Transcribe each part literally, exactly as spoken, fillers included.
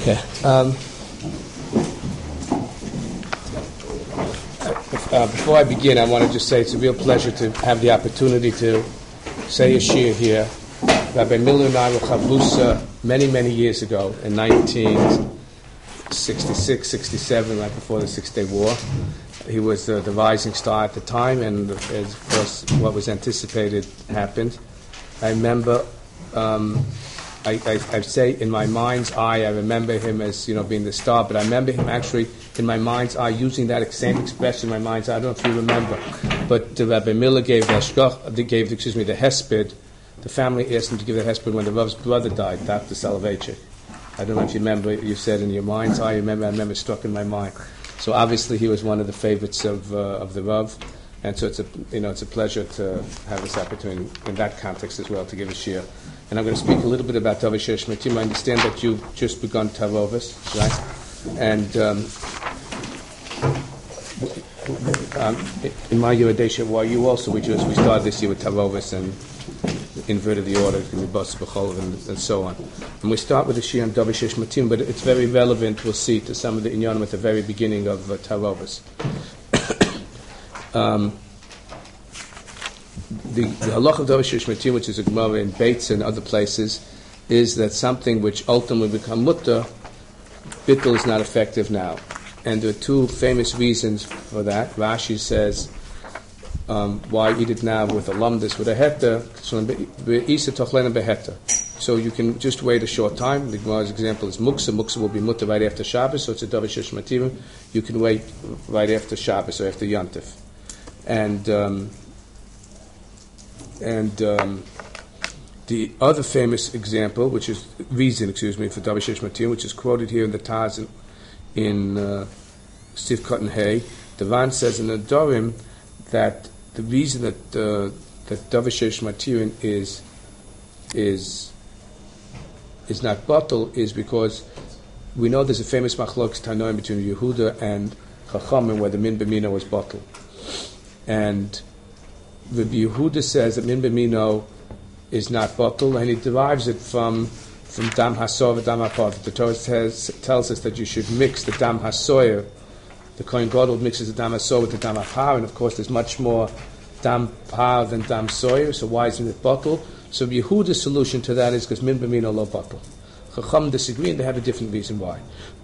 Okay. Um, uh, before I begin, I want to just say it's a real pleasure to have the opportunity to say a shir here. Rabbi Miller and I were chavrusa many, many years ago in nineteen sixty-six, sixty-seven, right before the Six-Day War. He was uh, the rising star at the time, and as of course what was anticipated happened. I remember, um, I, I, I say in my mind's eye, I remember him as, you know, being the star, but I remember him actually in my mind's eye using that same expression in my mind's eye. I don't know if you remember, but uh, Rabbi Miller gave the hashgach, they gave, excuse me, the hesped. The family asked him to give the hesped when the Rav's brother died, Doctor Soloveitchik. I don't know if you remember, you said in your mind's eye, I remember, I remember it struck in my mind. So obviously he was one of the favorites of uh, of the Rav, and so it's a you know it's a pleasure to have this opportunity in that context as well to give a shir. And I'm going to speak a little bit about Tavashir Shmatim. I understand that you've just begun Tavovis, right? And um, um, in my Yeridesha, why you also we just we started this year with Tavovis and inverted the order, and and so on. And we start with the Shir on Tavashir Shmatim, but it's very relevant, we'll see, to some of the inyanim at the very beginning of uh, Tavovis. um, the, the halach of Tavashir Shmatim, which is a Gemara in Beitz and other places, is that something which ultimately become mutter, bittul is not effective now. And there are two famous reasons for that. Rashi says, Um, why eat it now with a lumdis, with a heta, so you can just wait a short time. The Gemara's example is muksa. Muksa will be mutter right after Shabbos, so it's a Tavashir Shmatim. You can wait right after Shabbos or after Yontif. And um, and um, the other famous example, which is reason, excuse me, for Tavashir Shmatim, which is quoted here in the Taz in, in uh, Sivkot and Hay, the Ran says in the Dorim that the reason that uh, that Tavashir Shmatim is is is not bottle is because we know there's a famous machlokes tanoim between Yehuda and Chachamim where the min b'mino was bottle, and Rabbi Yehuda says that min b'mino is not bottle, and he derives it from from dam hasor and dam hapar. The Torah says, tells us that you should mix the dam hasoyer. The Kohen Gadol mixes the dam hasor with the dam hapar, and of course there's much more dam par than dam soyer, so why isn't it bottle? So Yehuda's solution to that is because min b'mino lo bottle. Chacham disagree, and they have a different reason why.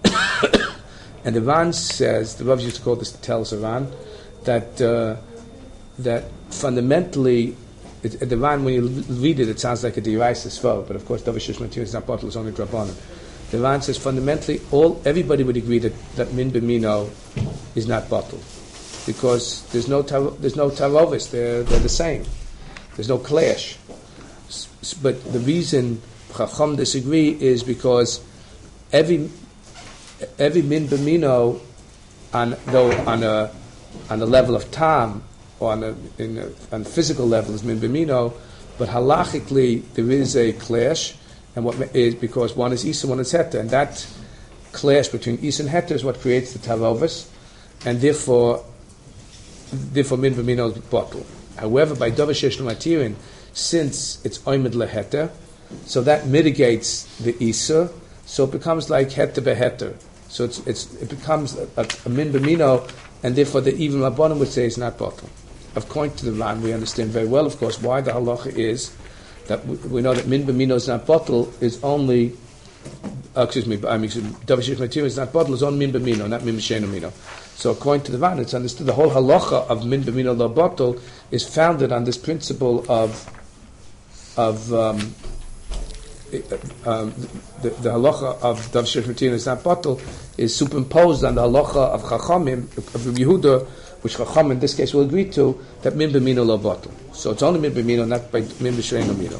And the Ran says, the Rav used to call this, tells the Ran, that uh, that fundamentally, it, the Ran, when you read it, it sounds like a deraisa svar, but of course Tavashir Shmatim is not bottle, it's only drabanan. The Ran says fundamentally, all everybody would agree that, that min b'mino is not bottle, because there's no tar, there's no tarovis, they're they're the same. There's no clash. S- but the reason Chacham disagree is because every every min b'mino on though on a on the level of tam or on a in a, on a physical level is min b'mino, but halachically there is a clash. And what is because one is Isa, one is Heta, and that clash between Isa and Heta is what creates the Tarovis, and therefore, therefore min b'mino is bottle. However, by Tavashir Shmatim, since it's Oimid leHeta, so that mitigates the Isa, so it becomes like Heta beHeta. So it's it's it becomes a, a, a min b'mino, and therefore the even Rabbanim would say it's not bottle. According to the Ran, we understand very well, of course, why the halacha is that we, we know that min b'mino is not bottle is only, uh, excuse me, I mean, Tavashir Shmatim is not bottle, is only min b'mino, not min b'sheinu mino. So according to the Ran, it's understood the whole halacha of min b'mino lo bottle is founded on this principle of of um, um, the, the halacha of Tavashir Shmatim is not bottle is superimposed on the halacha of Chachamim of Rabbi Yehuda, which Chacham in this case will agree to, that min b'mino lo bottle. So it's only min b'mino, not by min b'sheinu mino.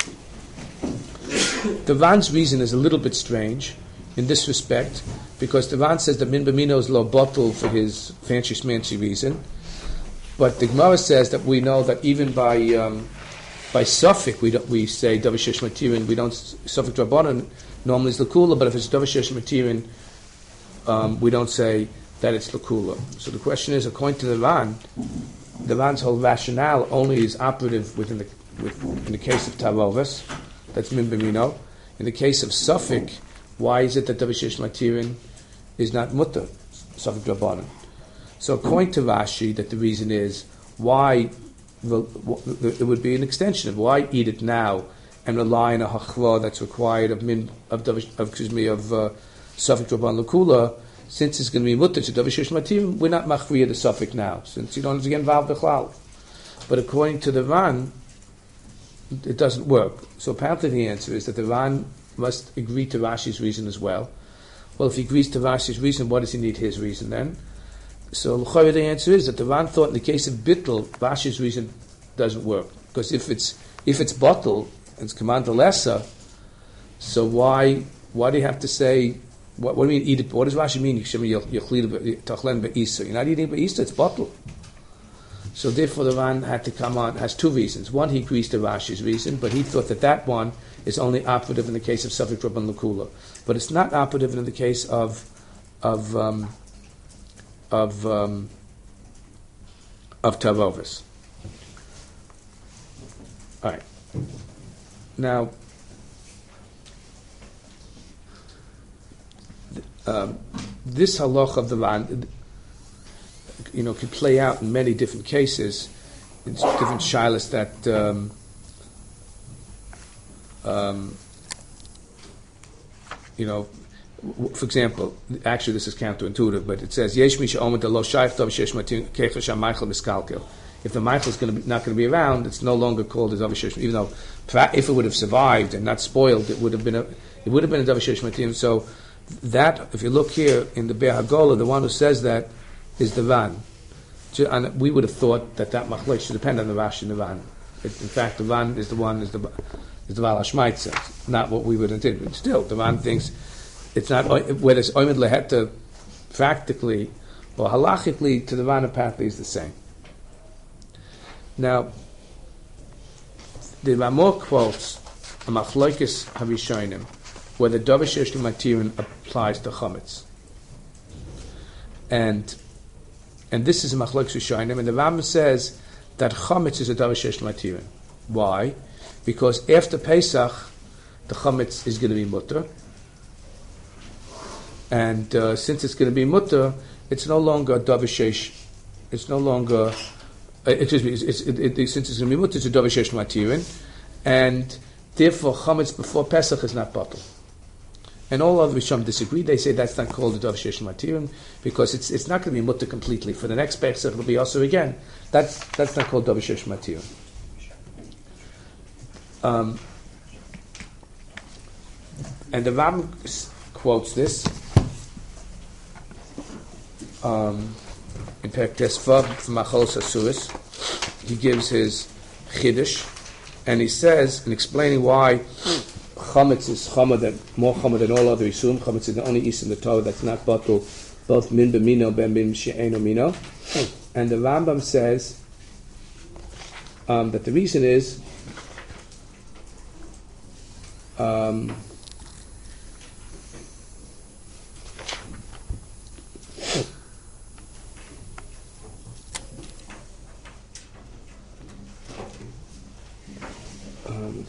The Ran's reason is a little bit strange in this respect, because the Ran says that min b'mino is lo bottle for his fancy schmancy reason, but the Gemara says that we know that even by um, by suffix we don't, we say Tavashir Shmatim, we don't suffix drabanan normally is l'kula, but if it's Tavashir Shmatim, um, we don't say that it's l'kula. So the question is, according to the Ran, the Ran's whole rationale only is operative within the with, in the case of Tarovis, that's min b'mino. In the case of suffix, why is it that Davar Sheish Matirin is not mutter, Safek Rabbanan? So according to Rashi, that the reason is why it would be an extension of why eat it now and rely on a hachva that's required of min of, of excuse me of uh, Safek Rabban Lakula, since it's going to be mutter to Davar Sheish Matirin, we're not machriya the Safek now, since you don't have to get involved with Chlal. But according to the Ran, it doesn't work. So apparently the answer is that the Ran must agree to Rashi's reason as well. Well, if he agrees to Rashi's reason, what does he need his reason then? So the answer is that the Ran thought in the case of Bittul, Rashi's reason doesn't work. Because if it's if it's Batul, it's command lesser, so why why do you have to say, what, what do you mean eat it? What does Rashi mean? You're not eating Ba'isa, it's Batul. So therefore the Ran had to come on, has two reasons. One, he agrees to Rashi's reason, but he thought that that one is only operative in the case of Safek Rabban Lakula. But it's not operative in the case of of um, of um, of Tarovis. All right. Now, um, this halach of the Ran, you know, could play out in many different cases, in different shilas that, um, um, you know, w- for example, actually this is counterintuitive, but it says, Yesh misha omer de lo shaykh davar sheish matir kecha sham Michael miskalkel. If the Michael is going to be, not going to be around, it's no longer called a davar sheish, even though if it would have survived and not spoiled, it would have been a it would have been a davar sheish matir. So that, if you look here in the Be'er Hagolah, the one who says that is the Ran. And we would have thought that that machlek should depend on the Rashi and the Ran. In fact, the Ran is the one is the is the Baal HaShmaitza, not what we would have did. But still, the Ran thinks it's not whether it's Oimid Leheta practically or halachically to the Ran apparently is the same. Now, the Ramor quotes a machlokes Harishonim where the Davar Sheish Matirin applies to chametz, and and this is a machlokes Rishonim, and the Rambam says that chametz is a Davar Sheish Matirin. Why? Because after Pesach, the chametz is going to be mutter, and uh, since it's going to be mutter, it's no longer a Davar Sheish. It's no longer. Uh, excuse me. It's, it's, it, it, since it's going to be mutter, it's a Davar Sheish Matirin, and therefore chametz before Pesach is not batel. And all other Rishon disagree. They say that's not called the Davar Sheish Matirin because it's it's not going to be mutter completely. For the next Pesach, it'll be also again. That's that's not called Davar Sheish Matirin. Um, and the Ram quotes this um, in Perek Tesvav from Machalos Asuris. He gives his chiddush, and he says in explaining why chametz is chamer than more chamer than all other isum. Chametz is the only isum in the Torah that's not batul, both min b'mino ben min she'eno mino. And the Rambam says um, that the reason is um, um,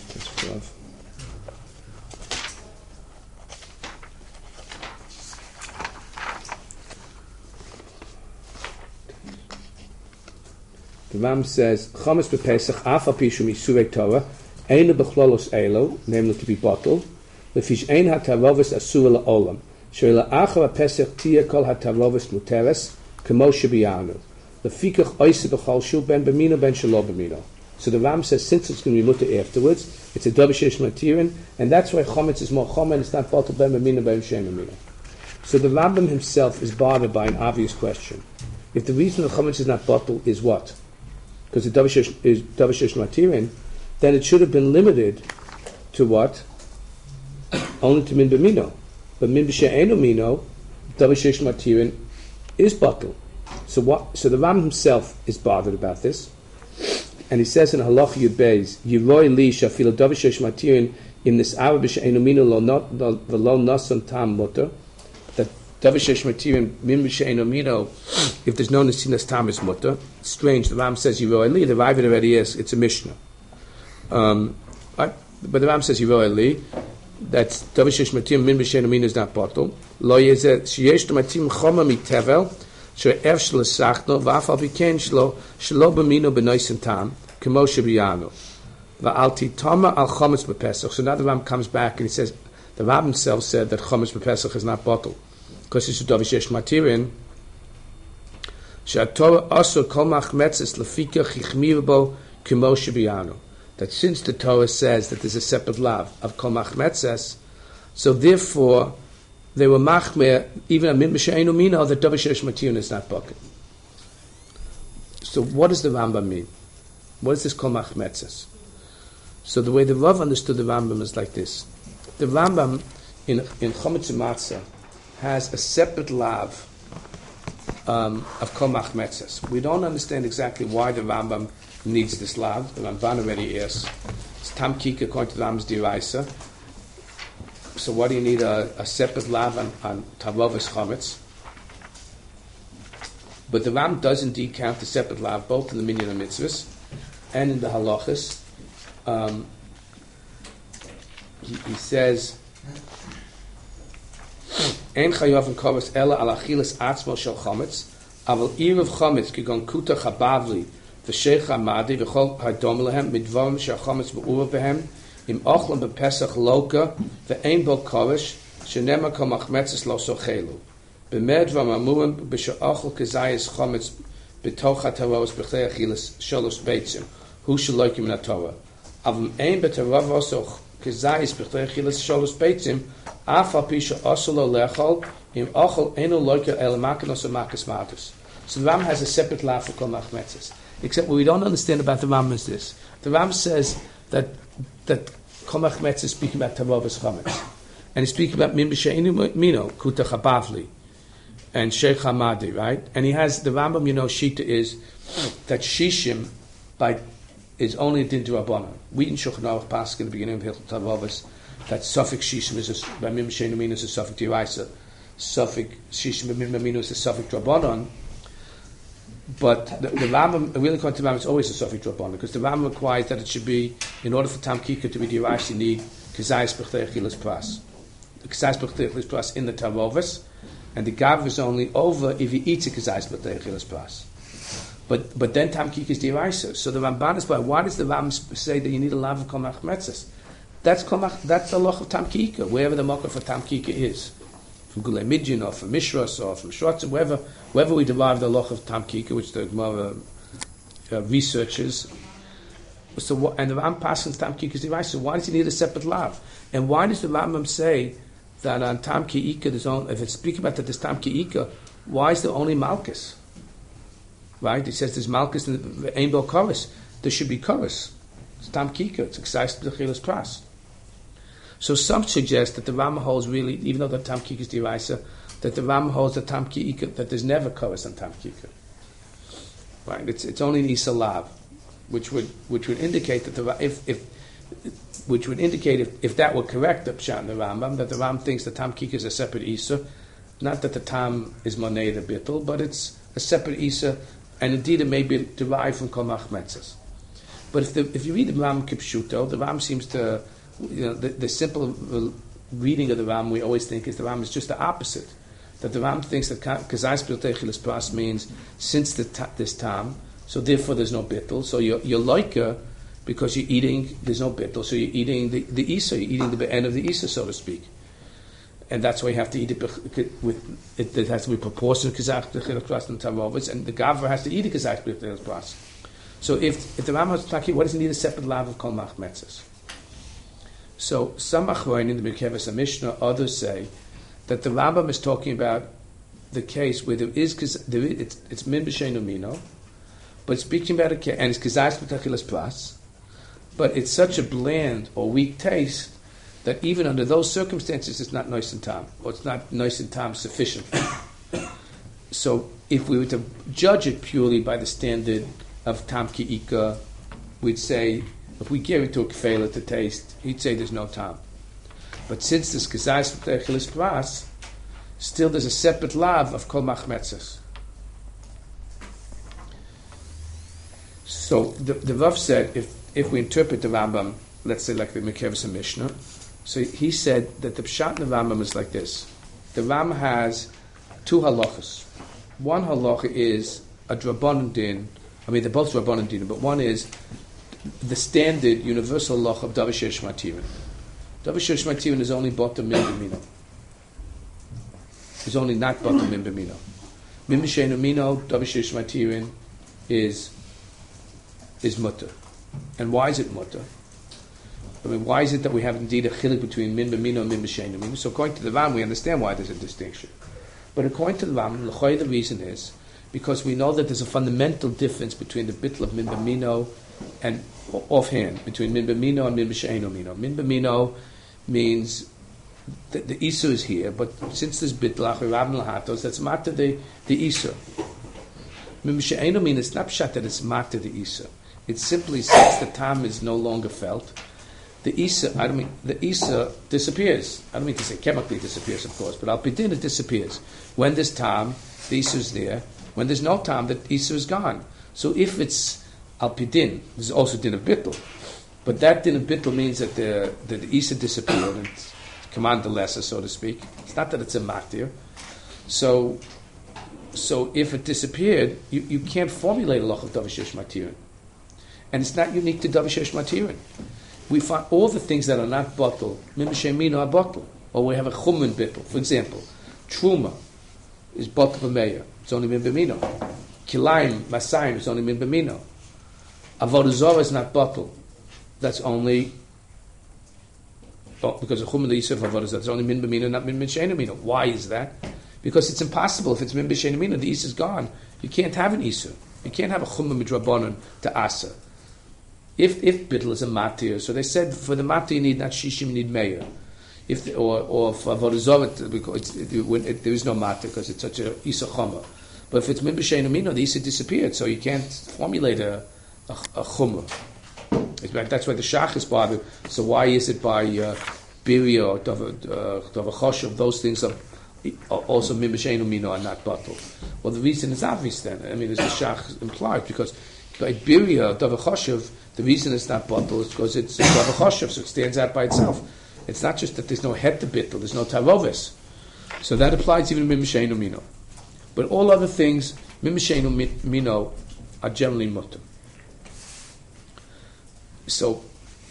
the Ram says, Chametz b'Pesach, af al pi shu misurei Torah, einu b'chlolos elo, namely to be bottled, lefish ein hatarovis asura la'olam, she'ela achar ha'Pesach tia kol hatarovis muteres, kemo shebiyanu, lefikach oise b'chol shu ben b'mino ben shelo b'mino. So the Ram says, since it's going to be mutter afterwards, it's a Davar Sheish Matirin, and that's why Chametz is more Chomer, and it's not bottled ben b'mino ben shem b'mino. So the Rambam himself is bothered by an obvious question. If the reason the Chametz is not bottled is what? Because the Davar Sheish is Davar Sheish Matirin, then it should have been limited to what? Only to min b'mino. But min b'she'enu mino, Davar Sheish Matirin is bottled. So what? So the Ram himself is bothered about this, and he says in Halach Yud Beis, Yiroi li shafil Davar Sheish Matirin in this hour b'she'enu mino lo not the lo nasan tam mutter, that Davar Sheish Matirin min b'she'enu mino, if there's no nesinas tam is mutter. Strange. The Ram says Yiroi li. The Ravid already is. It's a Mishnah. Um, I, but the Ram says Yiroi li. that's Davishish Matim Min B'Shein Amin is not bottle. Lo Yezeh Sheyesh Matim Choma Mitevel She'ev Shlo Sachno V'Afal B'Ken Shlo Shlo B'Mino B'Noisen Tam Kemo Shebiyanu V'Alti Toma Al Chometz B'Pesach. So now the Ram comes back and he says the Ram himself said that Chometz B'Pesach is not bottle because it's Davishish Matirin. She'atorah Asur Kol Machmetzes Lefika Chichmirbo Kemo Shebiyanu. That since the Torah says that there's a separate lav of kol machmetzes, so therefore they were machmer even a min b'she'enu mino that Davishish Matiyun is not bucket. So what does the Rambam mean? What is this kol machmetzes? So the way the Rav understood the Rambam is like this: the Rambam in in Chometz Matzah has a separate lav um, of kol machmetzes. We don't understand exactly why the Rambam needs this lav. The Ramban already asked. It's tam kika according to the Rambam's diraisa. So what do you need a, a separate lav on, on tavovas chometz? But the Ram does indeed count the separate lav both in the minyan and mitzvahs and in the halachas. Um, he, he says, "Ein chayav and kovas ela al achilas atzmo shel chometz, aval irav chometz kigon kuta chabavli." V'sheich hamadi v'chol hadom lehem midvarim she'achometz be'ura behem im ochlam b'pesach loka v'ein bo koresh she'nema kol machmetzes lo sochelu b'med v'am amurim b'she'ochel kezayis chometz b'toch hataros b'chlei achilas sholos beitzim hu sheloikim na Torah avim ein b'tarav osoch kezayis b'chlei achilas sholos beitzim af al pi she'osol lo lechol im ochel einu loika el makinos u'makis matus. So the Ram has a separate law for kol machmetzes. Except what we don't understand about the Ram is this: the Ram says that that kol machmetzes is speaking about tavovas chometz, and he's speaking about min b'she'enu mino kuta chabavli and sheikh hamadi, right? And he has the Rambam, you know, shita is that shishim by is only a din d'Rabbanan. We in Shulchan Aruch pasuk in the beginning of Hilchot Tavovas that suffix shishim is a, by min b'she'enu mino is a suffix d'Oraisa, suffix shishim by min b'she'enu mino is a suffix d'Rabbanan. But the, the Rambam, really according to the Rambam, is always a suffix drabbanan because the Rambam requires that it should be, in order for tam kika to be dirash, you need kezayis b'chtei achilas pras. The kezayis b'chtei achilas pras in the tavovas, and the gav is only over if he eats a kezayis b'chtei achilas pras. But but then tam kika is diraisa. So the Ramban is by why does the Rambam say that you need a lav of kol machmetzes? That's kol mach, that's the loch of tam kika, wherever the mocker for tam kika is. From Gulei Midyan or from Mishras or from Shrotzim, wherever, wherever we derive the loch of Tam Kika, which the Gemara uh, researches. So, what, and the Ram passes Tam Kika is derived. So, why does he need a separate lav? And why does the Rambam say that on Tam Kika, there's only, if it's speaking about that there's Tam Kika, why is there only Malchus? Right? He says there's Malchus and the Ein Bo Chorus. There should be Chorus. It's Tam Kika. It's Ksais B'Chilas Pras. So some suggest that the Ram holds really, even though the Tam Kika is diraisa, that the Ram holds the Tam Kika, that there's never chorus on Tam Kika. Right? It's it's only an Isa Lav, which would which would indicate that the if if which would indicate if, if that were correct, the Pshat and the Rambam, that the Ram thinks the Tam Kika is a separate Isa, not that the Tam is Monei the Bittul, but it's a separate Isa, and indeed it may be derived from Kol Machmetzes. But if the, if you read the Ram Kipshuto, the Ram seems to You know, the, the simple reading of the Ram we always think is the Ram is just the opposite. That the Ram thinks that Kazais B'Tei Chilas Pras means since the ta, this time, so therefore there's no bittul. So you're, you're loika because you're eating, there's no bittul, so you're eating the, the Isa, you're eating the end of the Isa, so to speak. And that's why you have to eat it with, it, it has to be proportional to Kazais B'Tei Chilas Pras and Tavovas, and the Gavra has to eat a Kazais B'Tei Chilas Pras. So if, if the Ram has talking, what does he need a separate lav of Kol Machmetzes? So some achronim in the Merkevas Mishnah, others say that the Rambam is talking about the case where there is there is, it's, it's min b'she'enu mino, but speaking about a case and it's kazayis b'tachilas pras, but it's such a bland or weak taste that even under those circumstances it's not nice and tam, or it's not nice and tam sufficient. So if we were to judge it purely by the standard of tam ki'ika, we'd say, if we give it to a kfela to taste, he'd say there's no tam. But since this kazayis v'techilas pras, still there's a separate lav of kol machmetzes. So the, the Rav said, if if we interpret the Rambam, let's say like the Merkevas Mishnah, So he said that the Pshat in the Rambam is like this. The Rambam has two halachas. One halacha is a drabanan din. I mean, they're both drabanan din, but one is the standard universal halacha of Davar Sheish Matirin. Davar Sheish Matirin is only bottom min b'mino. It's only not bottom min b'mino. Min b'sheinu mino, Davar Sheish Matirin is is mutter. And why is it mutter? I mean, why is it that we have indeed a chilik between min b'mino and min b'sheinu mino? So according to the Ram, we understand why there's a distinction. But according to the Ram, l'choy, the reason is because we know that there's a fundamental difference between the bittul of min b'mino and offhand between min b'mino and min b'sheinu mino. Min b'mino means that the isur is here, but since there's bittul achar rabin lahatos, that's matter the the isur. Min b'sheinu mino, it's not pshat that it's matter the isur. It simply since the tam is no longer felt, the isa, I don't mean, the isa disappears. I don't mean to say chemically disappears, of course, but al pidin it disappears. When there's tam, the isa is there. When there's no tam, the isa is gone. So if it's al pidin, there's also din of bittul. But that din of bittul means that the, that the isa disappeared and command the lesser, so to speak. It's not that it's a matir. So, so if it disappeared, you, you can't formulate a loch of Davar Sheish Matirin. And it's not unique to Davar Sheish Matirin. We find all the things that are not bottle, min b'shem mino are bottle. Or we have a chumin bittul. For example, truma is bottle b'meya. It's only min b'mino. Kilayim, masayim is only min b'mino. Avodah zarah is not bottle. That's only, oh, because the chumin the yisuf avodah zarah is only min b'mino, not min b'shem mino. Why is that? Because it's impossible. If it's min b'shem mino, the yisuf is gone. You can't have an yisuf. You can't have a chumin midrabanan to asa. If if bittul is a matir, so they said for the matir you need not shishim, you need meir. If the, or or for avodah zarah because it, it, it, it, there is no matir because it's such a isa chama. But if it's min b'sheinu mino, the isa disappeared, so you can't formulate a a, a chumah. That's why the shach is bothered. So why is it by uh, biria or davar choshev? Those things are, are also min b'sheinu mino and not batul. Well, the reason is obvious then. I mean, as the shach implied, because by biria davar choshev, the reason it's not bottle is because it's davar choshev, so it stands out by itself. It's not just that there's no het to bittul, there's no tarovis. So that applies even min b'sheinu mino. But all other things, min b'sheinu mino, are generally mutter. So,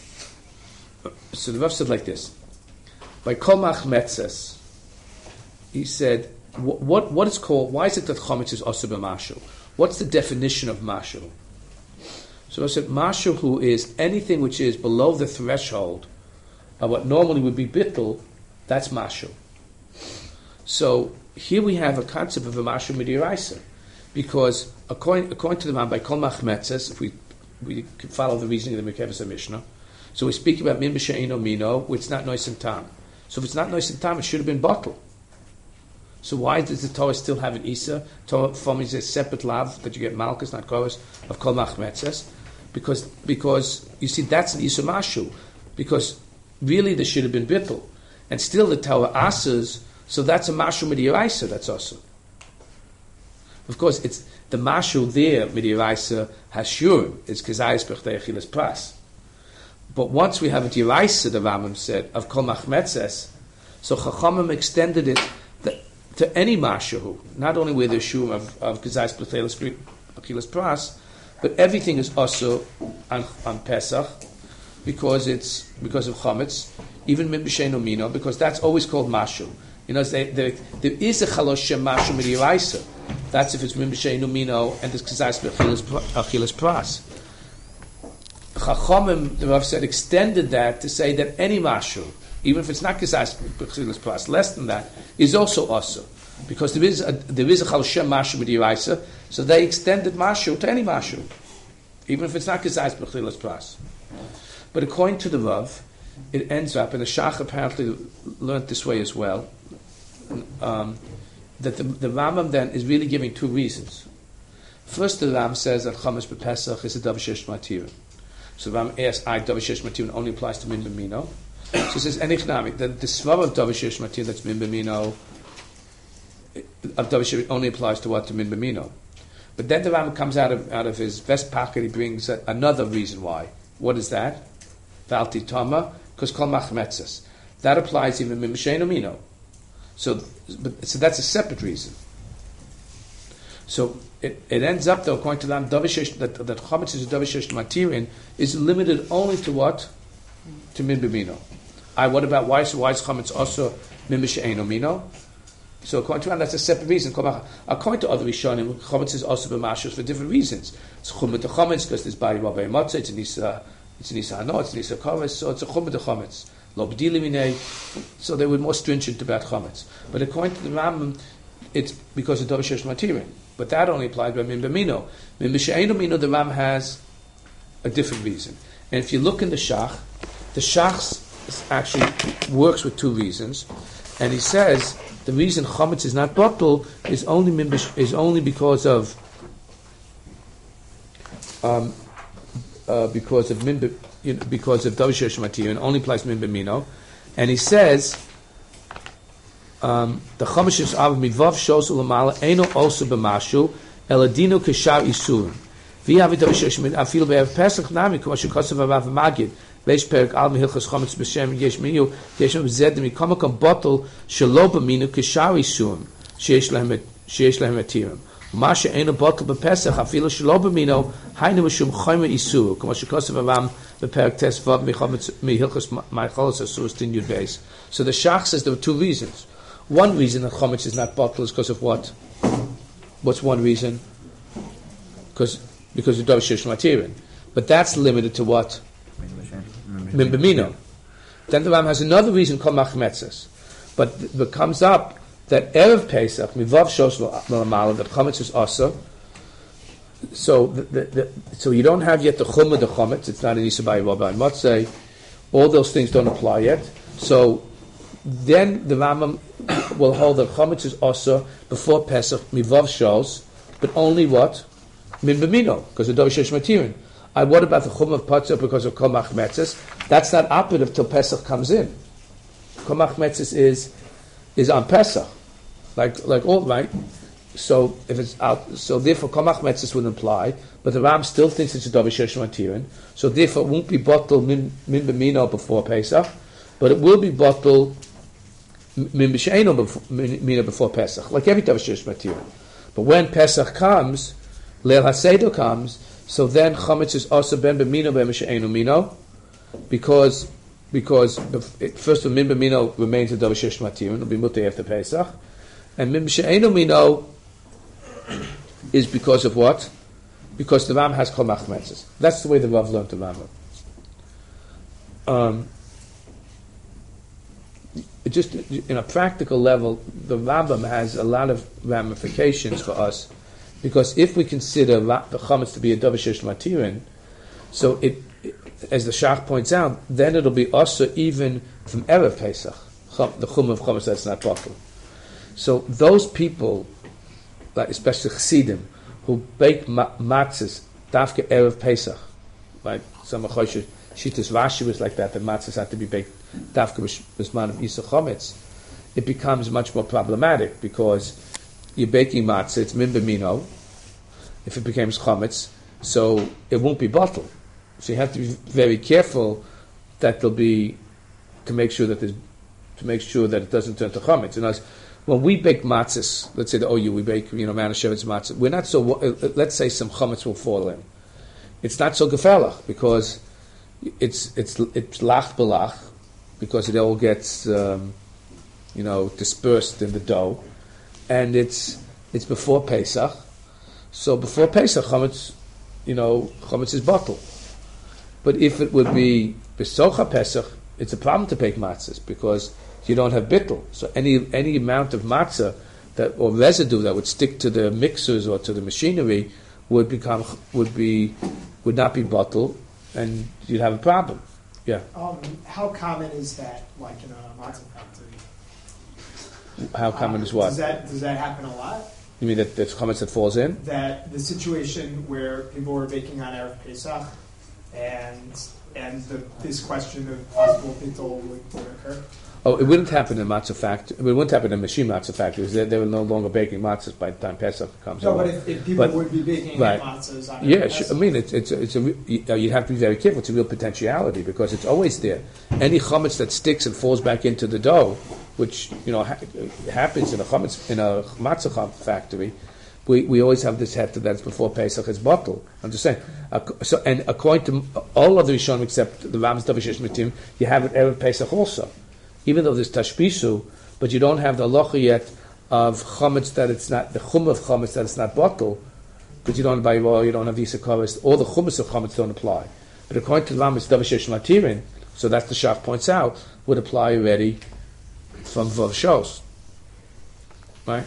so the Rav said like this: by kol machmetzes, he said, what, what what is called? Why is it that chametz is osur b'mashul? What's the definition of mashul? So I said, mashul who is anything which is below the threshold of what normally would be bittul, that's mashul. So here we have a concept of a mashul midiraisa, because according, according to the man by kol machmetzes, if we we can follow the reasoning of the Mekevus Mishnah, so we speak about min b'she'ino mino, which is not nois and tam. So if it's not nois and tam, it should have been bottle. So why does the Torah still have an isa? Torah forms a separate lav that you get malchus, not chorus, of kol machmetzes. Because, because you see, that's an Isur Mashu. Because really there should have been bittul. And still the Torah asers, so that's a Mashu Midiraisa, that's also. Of course, it's the Mashu there, Midiraisa, has shurim. It's Kazayas B'chtei Achilas Pras. But once we have a Diraisa, the Rambam said, of Kol Machmetzes, so Chachamim extended it the, to any Mashu, not only where there's shurim of, of Kazayas B'chtei Achilas Pras, but everything is also on, on Pesach because it's because of chametz, even min b'sheinu mino, because that's always called mashu. You know, they, they, there is a chalosh shem mashu midiraisa. That's if it's min b'sheinu mino and there's kazayis b'achilas pras. Chachamim, the Rav said, extended that to say that any mashu, even if it's not kazayis b'achilas pras, less than that, is also also. Because there is a there is a chaloshem mashu midiraisa, so they extended mashu to any mashu, even if it's not kazayis b'chilas pras. But according to the Rav, it ends up, and the Shach apparently learned this way as well, um, that the, the Rambam then is really giving two reasons. First, the Rambam says that chametz b'Pesach is a davar sheish matirin. So the Rambam asks, "I davar sheish matirin only applies to min b'mino." So it says, "Enichnami that the svar of davar sheish matirin that's min b'mino." Of Davar only applies to what to min b'mino, but then the Rambam comes out of out of his vest pocket. He brings a, another reason why. What is that? Valti tama, because kol machmetzes. that applies even min b'she'eino mino. So, but, so that's a separate reason. So it, it ends up though, according to them, that that chametz is a davar sheyesh matirin is limited only to what? To min b'mino. I. What about why? So why is chametz also min b'she'eino mino? So according to them, that's a separate reason. According to other Rishonim, chametz is also b'mashos for different reasons. It's chum with the chametz because there's bari rabbi matzah. It's a nisa, it's a nisa hano, it's a nisa kaves. So it's a chum with the chametz. Lo b'dili minei. So they were more stringent about chametz. But according to the Rambam, it's because of davar sheyesh matirin. But that only applies by min b'mino. Min b'she'eino mino, the Ram has a different reason. And if you look in the Shach, the Shach actually works with two reasons, and he says the reason chametz is not bottle is only min b'sh, is only because of um, uh, because of min b'h, you know, because of davar sheyesh matirin, only applies min b'mino, and he says. Um, the chamesh of mivav shos ulamala eno also b'mashu eladino keshar isurim. V'yavi davar sheyesh min afil be'ev pesach nami k'ma shekosav avav magid beish perik al mehilchas chametz b'shem yesh miyu yesh zed mikamakam bottle shelo b'minu keshar isurim sheyesh lehem sheyesh lehem etirim. Ma she'eno bottle b'pesach afil shelo b'minu haynu mishum chayme isur k'ma shekosav avav beperik tes vav michametz mehilchas ma'chalos asurus din yud beis. So the Shach says there were two reasons. One reason that chametz is not bottled is because of what? What's one reason? Because because of davar sheyesh matirin. But that's limited to what? Min b'mino. Then the Ram has another reason called machmetzes. But it comes up that erev Pesach mivav shos l'amala that chametz is also. So the, the, the, so you don't have yet the chum of the chametz. It's not an isabai rabbi matzeh. All those things don't apply yet. So then the Rambam will hold that chametz is also before Pesach mivav shos, but only what? Min b'mino, because of davar sheyesh matirin. I what about the chum of patzah because of kol machmetzes? That's not operative till Pesach comes in. Kol machmetzes is is on Pesach, like like all right. So if it's out, so therefore kol machmetzes would apply, but the Ram still thinks it's a davar sheyesh matirin. So therefore it won't be bottled min min b'mino before Pesach, but it will be bottled min b'she'eino b'mino before Pesach, like every davar sheyesh matirin. But when Pesach comes, Leil HaSeder comes, so then chametz is also ben b'mino ben b'she'eino mino, because because it, first of all, min b'mino remains a davar sheyesh matirin, it'll be mutter after Pesach, and min b'she'eino mino is because of what? Because the Ram has kol machmetzes. That's the way the Rav learned the Ram. Um, It just in a practical level, the Rambam has a lot of ramifications for us, because if we consider the chametz to be a davar sheyesh matirin, so it, it, as the Shach points out, then it'll be also even from erev Pesach, the chum of chametz that's not bottled. So those people, like especially chassidim, who bake ma- matzahs dafke erev Pesach, like some achoshes. Shitas Rashi was like that. The matzahs had to be baked dafka b'zman of Isa Chometz. It becomes much more problematic because you're baking matzah. It's min b'mino. If it becomes chometz, so it won't be bottled. So you have to be very careful that there'll be to make sure that there's to make sure that it doesn't turn to chometz. And as when we bake matzahs, let's say the O U, we bake you know Manischewitz matzah. We're not so. Let's say some chometz will fall in. It's not so gefährlich because It's it's it's lach belach because it all gets um, you know dispersed in the dough, and it's it's before Pesach, so before Pesach chametz, you know chametz is bottled. But if it would be besocha Pesach, it's a problem to bake matzahs because you don't have bittul. So any any amount of matzah that or residue that would stick to the mixers or to the machinery would become would be would not be bottled. And you'd have a problem. Yeah. Um, how common is that, like in a matzah factory? How common um, is what? Does that does that happen a lot? You mean that there's chametz that falls in? That the situation where people are baking on erev Pesach, and and the, this question of possible bittul would, would occur? Oh, it wouldn't happen in matzah factory. It wouldn't happen in machine matzah factories. They, they were no longer baking matzahs by the time Pesach comes. No, along. but if, if people But- would be baking right. matzahs on Yeah, Pesach, sure. I mean, it's it's a, it's a re- you- uh, you'd have to be very careful. It's a real potentiality because it's always there. Any chametz that sticks and falls back into the dough, which you know ha- happens in a chametz in a matzah cham- factory, we, we always have this heta that's before Pesach is bottled. I'm just saying. Ac- So and according to all of the Rishonim except the Rambam's Davishish Mitim, you have it erev Pesach also, even though there's tashbisu, but you don't have the halacha yet of chametz that it's not the chum of chametz that it's not bottled. Because you don't buy well, you don't have Yisa Kovis, all the Chumas of Chametz don't apply. But according to the Rambam, it's Davishesh Matirin, so that's the Shach points out, would apply already from Vav Shos. Right?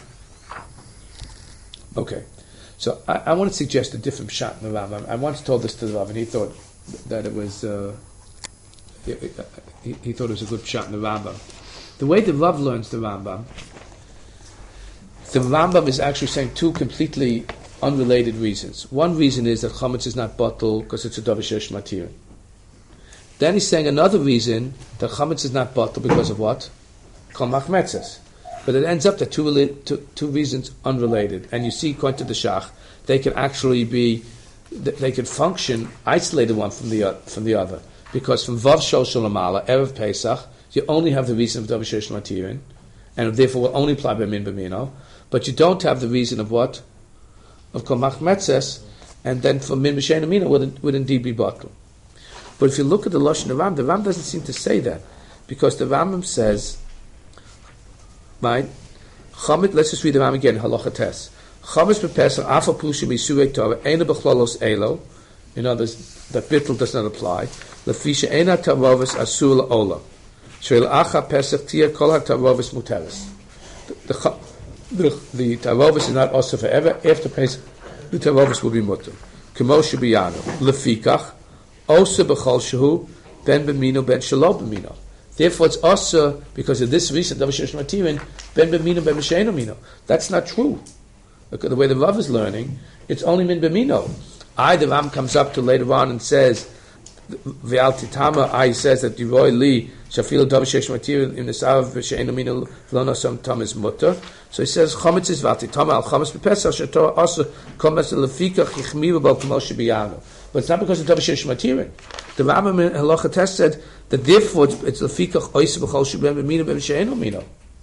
Okay. So I, I want to suggest a different shot in the Rambam. I once told this to the Rav, and he thought that it was, uh, he, he, he thought it was a good shot in the Rambam. The way the Rav learns the Rambam, the Rambam is actually saying two completely unrelated reasons. One reason is that chametz is not bottled because it's a davishesh material. Then he's saying another reason that chametz is not bottled because of what? Kol machmetzes. But it ends up that two, rela- two, two reasons unrelated. And you see, according to the Shach, they can actually be, they can function isolated one from the uh, from the other. Because from Vav Shol Shalamala, Erev Pesach, you only have the reason of davishesh material, and therefore will only apply by min b'mino. But you don't have the reason of what? Of Kol Machmetzes, and then for Min B'Shein Amina would, would indeed be bottled. But if you look at the Lashon of Ram, the Ram doesn't seem to say that, because the Rambam says, right, Chametz, let's just read the Ram again, Halacha Tes. Chametz b'Pesach, Afa Pusha B'Surei Torah, Eina B'Chlalos Elo, in others, that bittul does not apply, Lefisha Eina Tarovis Asur La'ola, Sheil Acha Pesach Tia Kol HaTarovis Muteris. The, the, The, the tarovis is not also forever. After Pesach, the tarovis will be mutter. Kemo shebiyanu lefikach also b'chol shehu ben b'mino ben shelo b'mino. Therefore, it's also because of this reason. Davishesh matirin ben b'mino ben b'sheino mino. That's not true. Look at the way the Rav is learning. It's only min b'mino. I the Ram comes up to later on and says v'al titama. I says that Divroi li shafil davishesh matirin in the sav b'sheino mino v'lo some tam is mutter. So he says, Chometz is vati, Tama al Chometz b'Pesach, Shetorah also Chometz lefikach yichmiru b'al k'mol shebiyanu. But it's not because of Davishesh Matirin. The Rambam in Halacha Tes said that therefore it's lefikach oisa b'chol shebiyanu b'mino b'm'she'enu mino.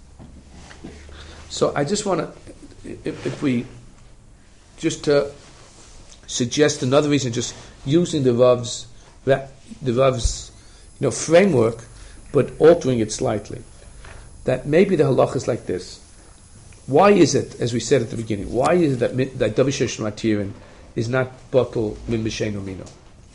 So I just want to, if, if we just to suggest another reason, just using the Rav's, the Rav's, you know, framework, but altering it slightly. That maybe the Halacha is like this. Why is it, as we said at the beginning, why is it that that Davishesh Matirin is not bottle min b'sheinu mino?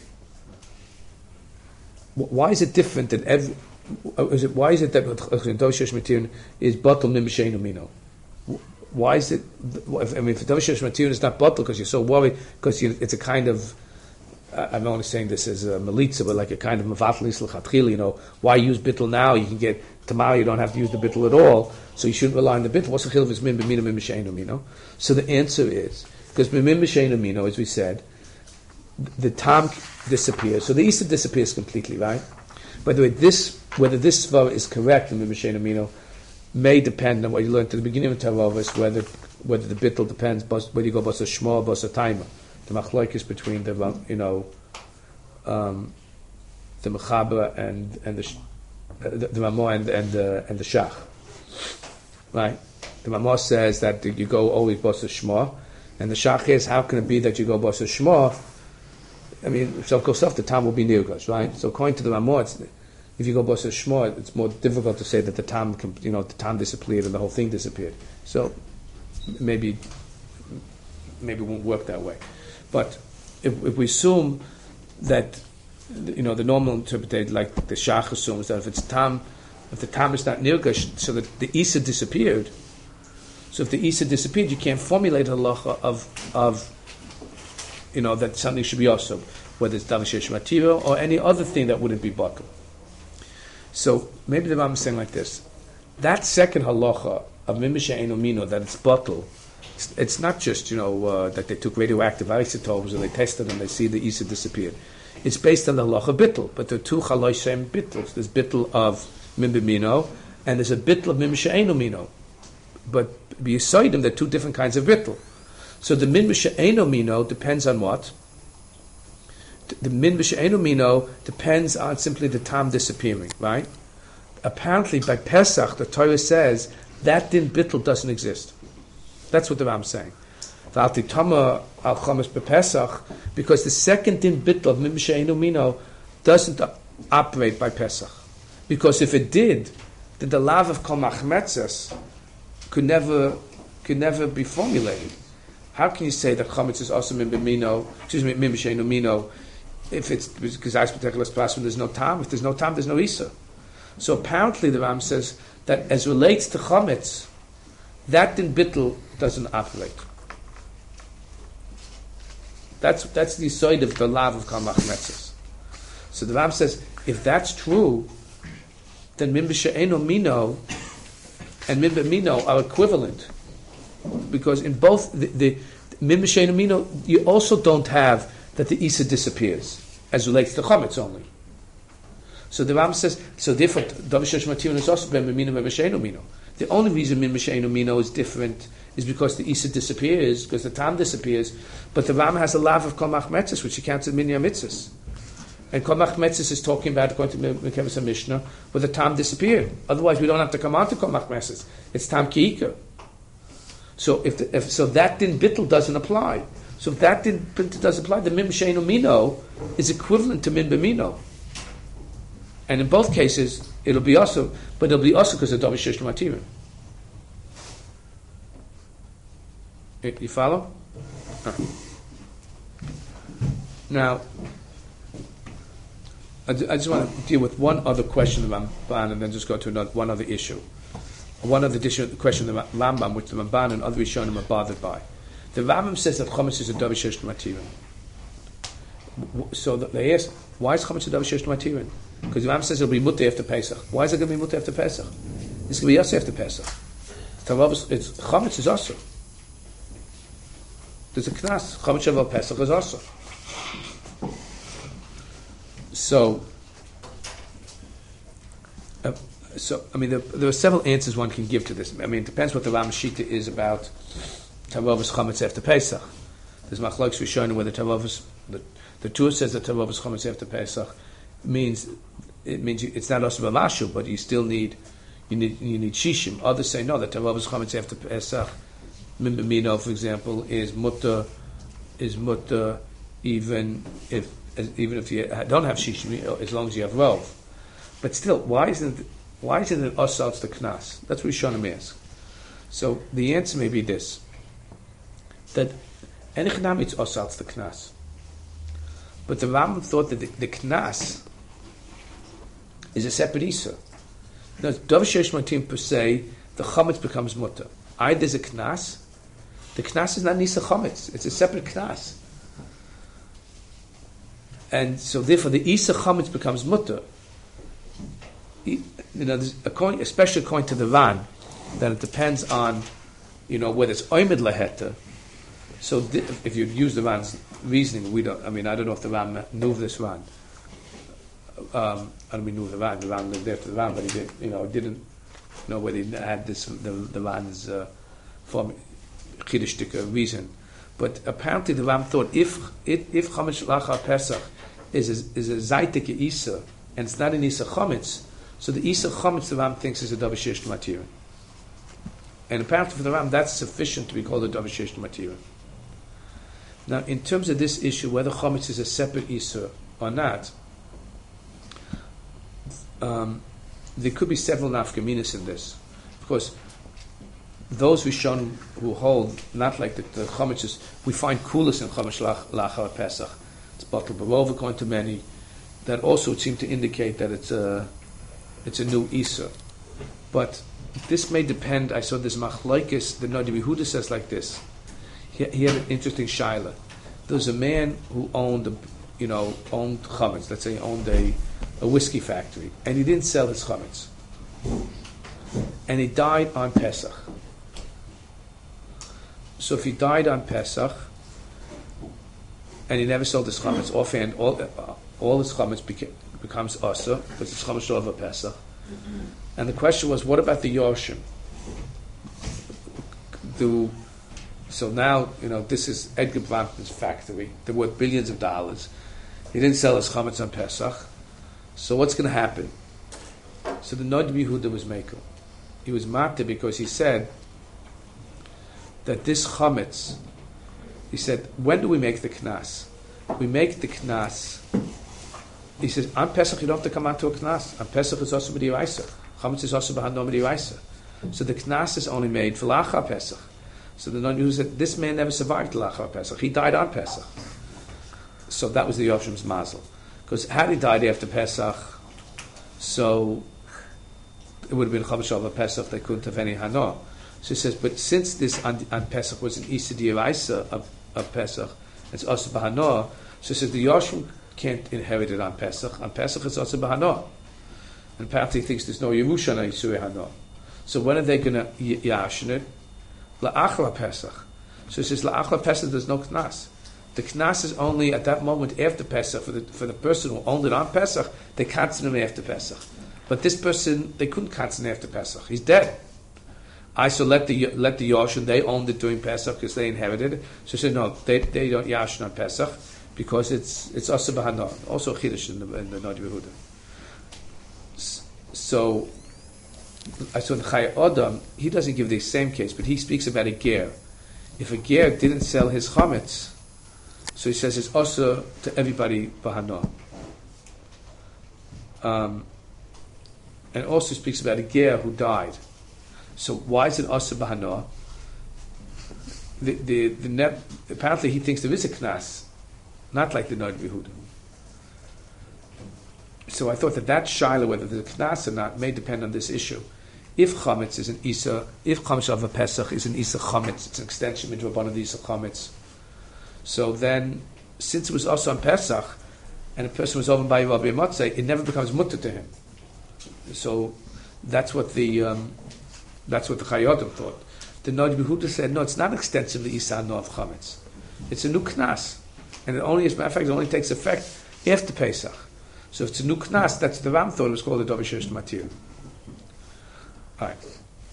Why is it different than every? Is it, why is it that Davishesh Matirin is bottle min b'sheinu mino? Why is it? I mean, if Davishesh Matirin is not bottle because you're so worried because it's a kind of. I'm only saying this as a melitza, but like a kind of mevatlis l'chatchil. You know, why use bittul now? You can get tomorrow. You don't have to use the bittul at all. So you shouldn't rely on the bittul. What's the chilv is min b'mino min b'sheinu mino? So the answer is because min b'sheinu mino, as we said, the tam disappears. So the Easter disappears completely, right? By the way, this whether this svara is correct in min b'sheinu mino may depend on what you learned at the beginning of Taravos, whether whether the bittul depends whether you go basa shma or basa taima. The machlokes between the you know um, the mechaber and and the uh, the, the mamor and and the and the shach, right? The mamor says that you go always basa shma, and the shach is how can it be that you go basa shma? I mean, so kosof the tam will be nirgash, right? So according to the mamor, it's, if you go basa shma, it's more difficult to say that the tam you know the tam disappeared and the whole thing disappeared. So maybe maybe it won't work that way. But if, if we assume that, you know, the normal interpretation, like the Shach assumes that if it's tam, if the tam is not nirgash, so that the Isa disappeared. So if the Isa disappeared, you can't formulate a halacha of, of, you know, that something should be also, whether it's davishesh matira or any other thing that wouldn't be bottled. So maybe the Ram is saying like this: that second halacha of mimisha enomino, that it's bottled. It's not just, you know, uh, that they took radioactive isotopes and they tested and they see the Isa disappeared. It's based on the halacha bittul, but there are two chaloi shem bittels. There's bittul of min b'mino, and there's a bittul of min b'she'enu mino. But b'yisoidim, there are two different kinds of bittul. So the min b'she'enu mino depends on what? The min b'she'enu mino depends on simply the tam disappearing, right? Apparently, by Pesach, the Torah says that din bittul doesn't exist. That's what the Ram is saying. V'alti al chametz b'Pesach, because the second din bittul of min b'she'enu mino doesn't operate by Pesach. Because if it did, then the lav of kol machmetzes could never could never be formulated. How can you say that chametz is also min b'mino, excuse me, min b'she'enu mino, if it's because when there's no tam? If there's no tam, there's no isa. So apparently the Ram says that as relates to chametz, that din bittul doesn't operate. That's that's the side of the lav of kol machmetzes. So the Ram says if that's true, then min b'she'enu mino and min b'mino are equivalent, because in both the, the min b'she'enu mino you also don't have that the isa disappears as relates to chametz only. So the Ram says, so therefore, Davishesh Matirin is also ben Mino ben Mishenu Mino. The only reason Min Mishenu Mino is different is because the Isa disappears, because the Tam disappears, but the Ram has a lav of Kol Machmetzes, which he counts as Minya Mitzvahs. And Kol Machmetzes is talking about, according to Mekevus Mishnah, where the Tam disappeared. Otherwise, we don't have to come on to Kol Machmetzes. It's Tam Ki'ika. So if, the, if so, that din bittul doesn't apply. So if that din bittul doesn't apply, the Min Mishenu Mino is equivalent to Min B'Mino. And in both cases, it'll be also, but it'll be also because of Davar Sheish Matirin. You follow? Right. Now, I, I just want to deal with one other question of Ramban and then just go to another, one other issue. One other issue, question of the Rambam, which the Ramban and other Rishonim are bothered by. The Rambam says that Chometz is a Davar Sheish Matirin. So they ask, why is Chometz a Davar Sheish Matirin? Because the Ram says it'll be mutter after Pesach. Why is it going to be mutter after Pesach? It's going to be also after Pesach. It's chametz is also. There's a knas. Chametz shavuot Pesach is also. So, uh, so I mean, there, there are several answers one can give to this. I mean, it depends what the Ram Shita is about Taravos chametz after Pesach. There's machlokes Rishonim whether Taravos the the Torah says that Taravos chametz after Pesach means it means you, it's not also b'mashu, but you still need you need you need shishim. Others say no, that Taravos chametz after Pesach, min b'mino, for example, is mutter is mutter even if even if you don't have shishim, as long as you have rov. But still, why isn't why isn't it osal the knas? That's what Rishonim ask. So the answer may be this: that enichnam it's osal the knas, but the Rambam thought that the, the knas is a separate Isa. Now, Davar Sheish Matirin per se, the chametz becomes mutter. Either there's a knas, the knas is not Nisa chametz, it's a separate knas. And so therefore the Isa chametz becomes mutter. You know, according, especially according to the Ran, that it depends on, you know, whether it's oimid laheta. So th- if you use the Ran's reasoning, we don't, I mean, I don't know if the Ran knew this Ran. Um, I don't mean knew the Ran. The Ran lived after the Ran, but he did, you know, didn't know whether he had this the the Ran's uh, form chiddushtika reason. But apparently the Ram thought if if, if chametz lachar Pesach is a, is a zaytik isa and it's not an isa chametz, so the isa chametz the Ram thinks is a Davar Sheish Matirin. And apparently for the Ram that's sufficient to be called a Davar Sheish Matirin. Now, in terms of this issue, whether chametz is a separate isa or not. Um, there could be several nafkaminas in this. Of course, those Rishonim who hold not like the, the chametz is, we find kulas in chametz lachar Pesach. It's batal barov according to many. That also would seem to indicate that it's a it's a new isa. But this may depend. I saw this machlokes. The Nadi Yehuda says like this. He, he had an interesting shaila. There was a man who owned a, you know owned chametz. Let's say he owned a a whiskey factory, and he didn't sell his chametz, and he died on Pesach. So if he died on Pesach, and he never sold his chametz, offhand, all, uh, all his chametz beca- becomes asa because it's chametz of a Pesach. And the question was, what about the Yorshim? Do so now, you know, this is Edgar Blanton's factory. They're worth billions of dollars. He didn't sell his chametz on Pesach. So what's going to happen? So the Noda B'Yehuda was makel. He was matter because he said that this chametz, he said, when do we make the knas? We make the knas. He says, on Pesach you don't have to come out to a knas. On Pesach it's also b'diraisa. Chametz is also b'hano b'diraisa. So the knas is only made for lachar Pesach. So the Noda B'Yehuda said, this man never survived lachar Pesach. He died on Pesach. So that was the Yoshim's mazel. Because had he died after Pesach, so it would have been Chamesh of Pesach, they couldn't have any Hano. So he says, but since this on, on Pesach was an Isa D'Iraisa of, of Pesach, it's also Bahano, so he says the Yoshim can't inherit it on Pesach. On Pesach it's also Bahano. And apparently he thinks there's no Yerusha on Yisui Hano. So when are they going to Yashin it? La'achla Pesach. So he says, La'achla Pesach there's no Knas. The Knas is only at that moment after Pesach. For the for the person who owned it on Pesach, they cancel him after Pesach. But this person, they couldn't cancel him after Pesach. He's dead. I so let the let the Yoshin, they owned it during Pesach because they inherited it. So he said, no, they they don't Yashin on Pesach because it's it's Asa B'Hana. Also a Chiddush in the, in the Noda B'Yehuda. So, I saw the Chai Odom, he doesn't give the same case, but he speaks about a ger. If a ger didn't sell his chametz, so he says it's also to everybody Bahana. Um, and also speaks about a ger who died. So why is it also Bahana? The the the ne- apparently he thinks there is a knas, not like the Noda B'Yehuda. So I thought that that shaila, whether there's a knas or not, may depend on this issue. If chametz is an isa, if chametz of a Pesach is an isa chametz, it's an extension into one of the isa chametz. So then, since it was also on Pesach, and a person was over by Rabbi Motzei, it never becomes mutter to him. So that's what the um, that's what the Chayyim thought. The Noda B'Yehuda said, no, it's not extensively Isa no of Chametz. It's a new Knas. And it only, as a matter of fact, it only takes effect after Pesach. So if it's a new Knas, that's the Ram thought it was called the Davar Shesh Matir. All right.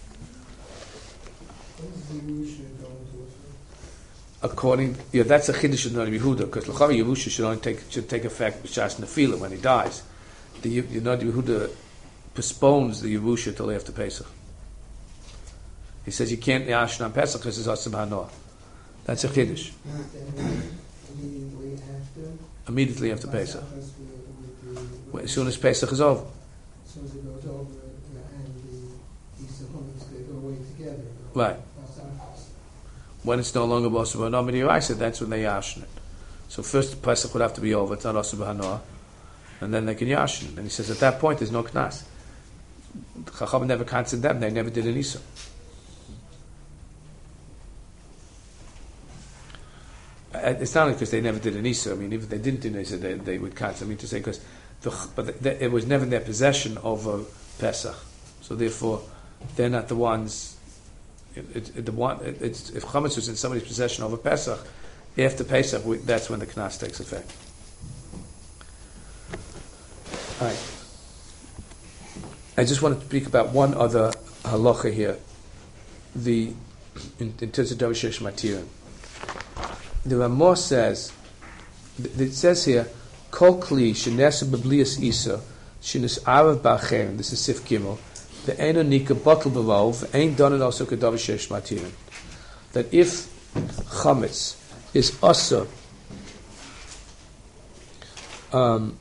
According, yeah, that's a Chiddush of the Noda B'Yehuda, because L'chari Yerusha should only take, should take effect B'shas Nefila when he dies. The, the Noda B'Yehuda postpones the Yerusha till after Pesach. He says you can't Yashin on Pesach because it's Asab HaNoah. That's a Chiddush. Immediately after? Immediately after Pesach. As soon as Pesach is over. As soon as it goes over and the Easter Hummus, they go away together. Right. When it's no longer Asab HaNoah, I said that's when they Yashin it. So first Pesach would have to be over, it's not Asab HaNoah, and then they can Yashin it. And he says at that point there's no Knas. Chacham never counted them, they never did an Isa. It's not because they never did an Isa. I mean, even if they didn't do an Isa, they, they would count. I mean, to say because, the, but the, the, it was never in their possession over Pesach, so therefore they're not the ones. It, it, it, the one it, it's, if chametz was in somebody's possession over Pesach, after Pesach, we, that's when the knas takes effect. All right. I just want to speak about one other halacha here. The in, in terms of Davar Shesh Matir. The Ramah says, it says here, Kol Kli Shenesa B'Blias Isa Shenes Arav Ba'Chein. This is Sif Gimel. Ve'eno Nika Bottle B'Rov Ve'ein Donen Also Kedavar Shesh Matir. That if chametz is also um,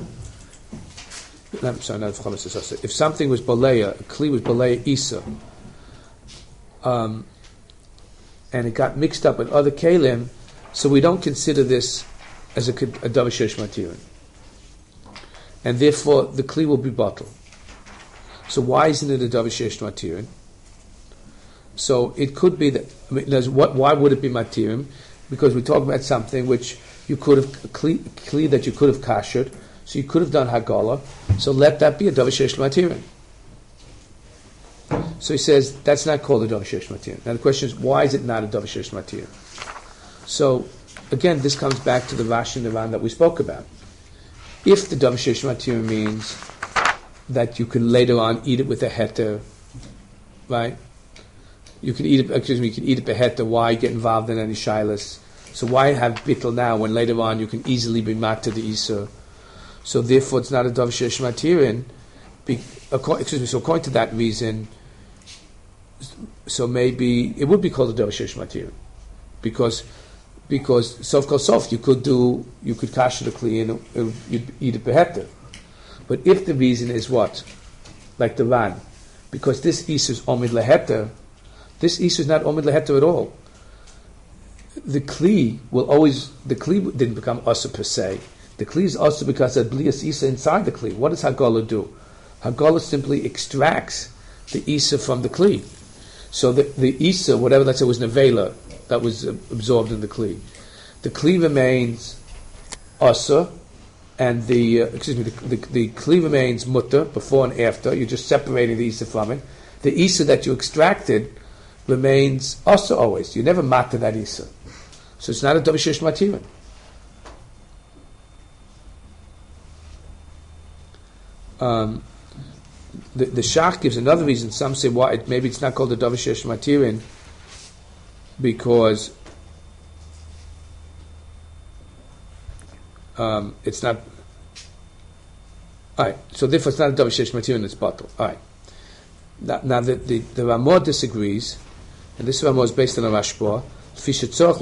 I'm sorry, not if chametz is also. If something was baleya, a kli was baleya Isa, um, and it got mixed up with other kelim. So we don't consider this as a, a Davar Shesh Matir. And therefore, the Kli will be bottled. So why isn't it a Davar Shesh Matir? So it could be that, I mean, what, why would it be Matirim? Because we talk about something which you could have, a Kli, kli that you could have kashered, so you could have done Hagala, so let that be a Davar Shesh Matir. So he says, that's not called a Davar Shesh Matir. Now the question is, why is it not a Davar Shesh Matir? So, again, this comes back to the Rashi and the Ran that we spoke about. if the Davar Sheish Matir means that you can later on eat it with a heter, right? You can eat it, excuse me, you can eat it beheter. Why get involved in any shilas? So why have bittel now when later on you can easily be mat to the Isur? So therefore it's not a Davar Sheish Matirin. Excuse me, so according to that reason, so maybe it would be called a Davar Sheish Matirin. Because because sof kol sof you could do you could kasher the kli and it, it, you'd eat it beheter. But if the reason is what? Like the Ran, because this Isur is omid leheter, this Isur is not omid leheter at all. The Kli will always, the Kli didn't become Asa per se. The Kli is Asa because of Blias Isa inside the Kli. What does Hagala do? Hagala simply extracts the Isa from the Kli. So the, the Isa, whatever, let's say was Nevela, that was absorbed in the Kli. The Kli remains Asa, and the, uh, excuse me, the, the, the Kli remains Mutter, before and after. You're just separating the Isa from it. The Isa that you extracted remains Asa always. You never matter that Isa. So it's not a Davar Sheish Matirin. Um, the, the Shach gives another reason. Some say why it, maybe it's not called a Davar Sheish Matirin because um, it's not. All right. So therefore, it's not a Davar Sheish Matirin. It's bottle. All right. Now, now the the, the Ramah disagrees, and this Ramah is based on a Rashba. He says the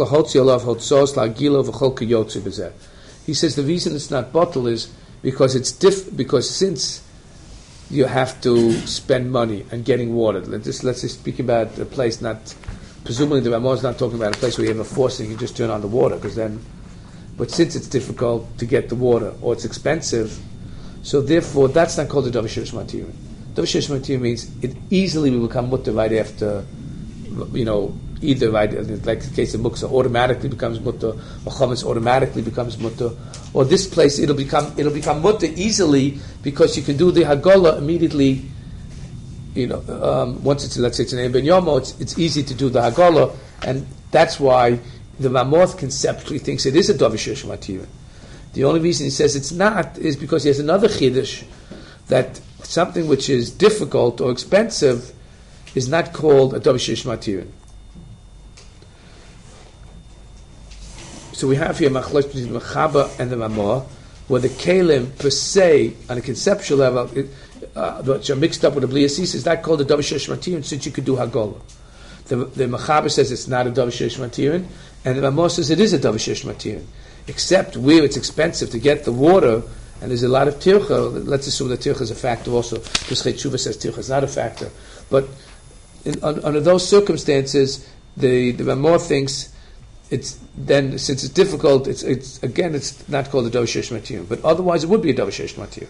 reason it's not bottle is because it's diff- because since you have to spend money on getting water. Let's just, let's just speak about a place not, presumably the Ramah is not talking about a place where you have a faucet and you just turn on the water, because then, but since it's difficult to get the water or it's expensive, so therefore that's not called a Davar Sheish Matirin. Davar Sheish Matirin means it easily will become mutter right after, you know, either right, like the case of muksa, automatically becomes mutter, or chametz automatically becomes mutter, or this place it'll become it'll become mutter easily because you can do the hagala immediately. You know, um, once it's let's say it's an ein ben yomo, it's it's easy to do the hagala, and that's why the Ramoth conceptually thinks it is a Davar Sheish Matirin. The only reason he says it's not is because he has another chiddush that something which is difficult or expensive is not called a Davar Sheish Matirin. So we have here machlokes between the Mechaber and the Ramah, where the Kalim per se, on a conceptual level, it, uh, which are mixed up with the Blias Isa, is not called a Davar Sheish Matirin, since you could do Hagala. The, the Mechaber says it's not a Davar Sheish Matirin, and the Ramah says it is a Davar Sheish Matirin, except where it's expensive to get the water, and there's a lot of tircha. Let's assume that tircha is a factor also. Pesachei Tshuva says tircha is not a factor, but in, un, under those circumstances, the the Ramah thinks it's then, since it's difficult, it's it's again it's not called a Davar Sheish Matirin, but otherwise it would be a Davar Sheish Matirin.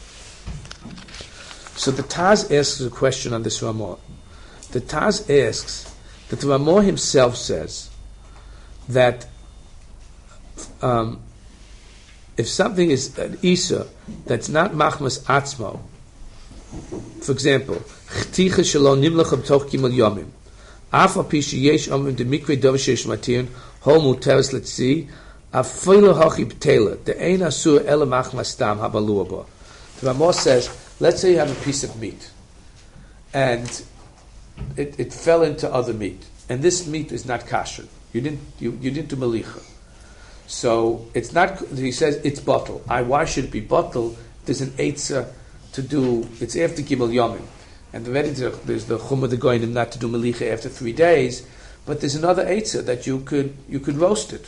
So the Taz asks a question on this Ramah. The Taz asks that the Ramah himself says that um, if something is an Isa that's not machmas atzmo, for example, chticha shalom nimlach b'toch gimel yomim, af al pi sheyesh omrim de mikvei Davar Sheish Matirin hol muteres letzi afilu hachi b'tela de ein asur ela machmas stam habalua ba. The Ramah says, let's say you have a piece of meat, and it, it fell into other meat, and this meat is not kosher. You didn't you, you didn't do melicha, so it's not. He says it's bottle. I why should it be bottle? There's an eitzah to do. It's after Gimel Yomim, and already there's the chumah the goyim not to do melicha after three days. But there's another eitzah that you could you could roast it.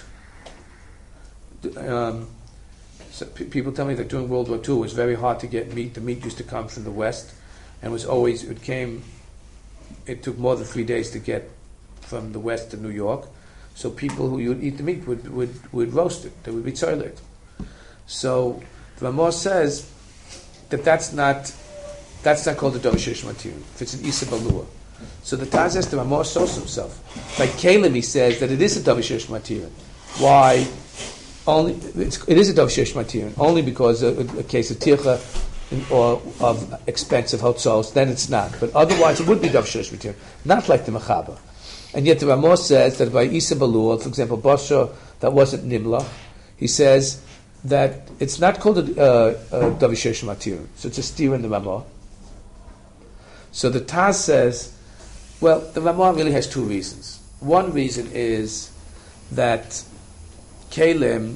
Um, so p- people tell me that during World War Two it was very hard to get meat. The meat used to come from the west, and was always it came. It took more than three days to get from the west to New York. So people who would eat the meat would would, would roast it. They would be tzoylet. So Ramah says that that's not that's not called a Davar Sheish Matirin. If it's an Isa Balua. So the Taz says the Ramah shows himself. Like Kalim, he says that it is a Davar Sheish Matirin. Why? Only it's, it is a Davar Sheish Matirin only because a, a case of tircha or of expensive hotzos, then it's not. But otherwise, it would be Davar Sheish Matirin, not like the Mechaber. And yet the Ramah says that by Isa Balua, for example, Basha that wasn't Nimla, he says that it's not called a uh, Davishesh Matir, so it's a steer in the Ramah. So the Taz says, well, the Ramah really has two reasons. One reason is that Kalim,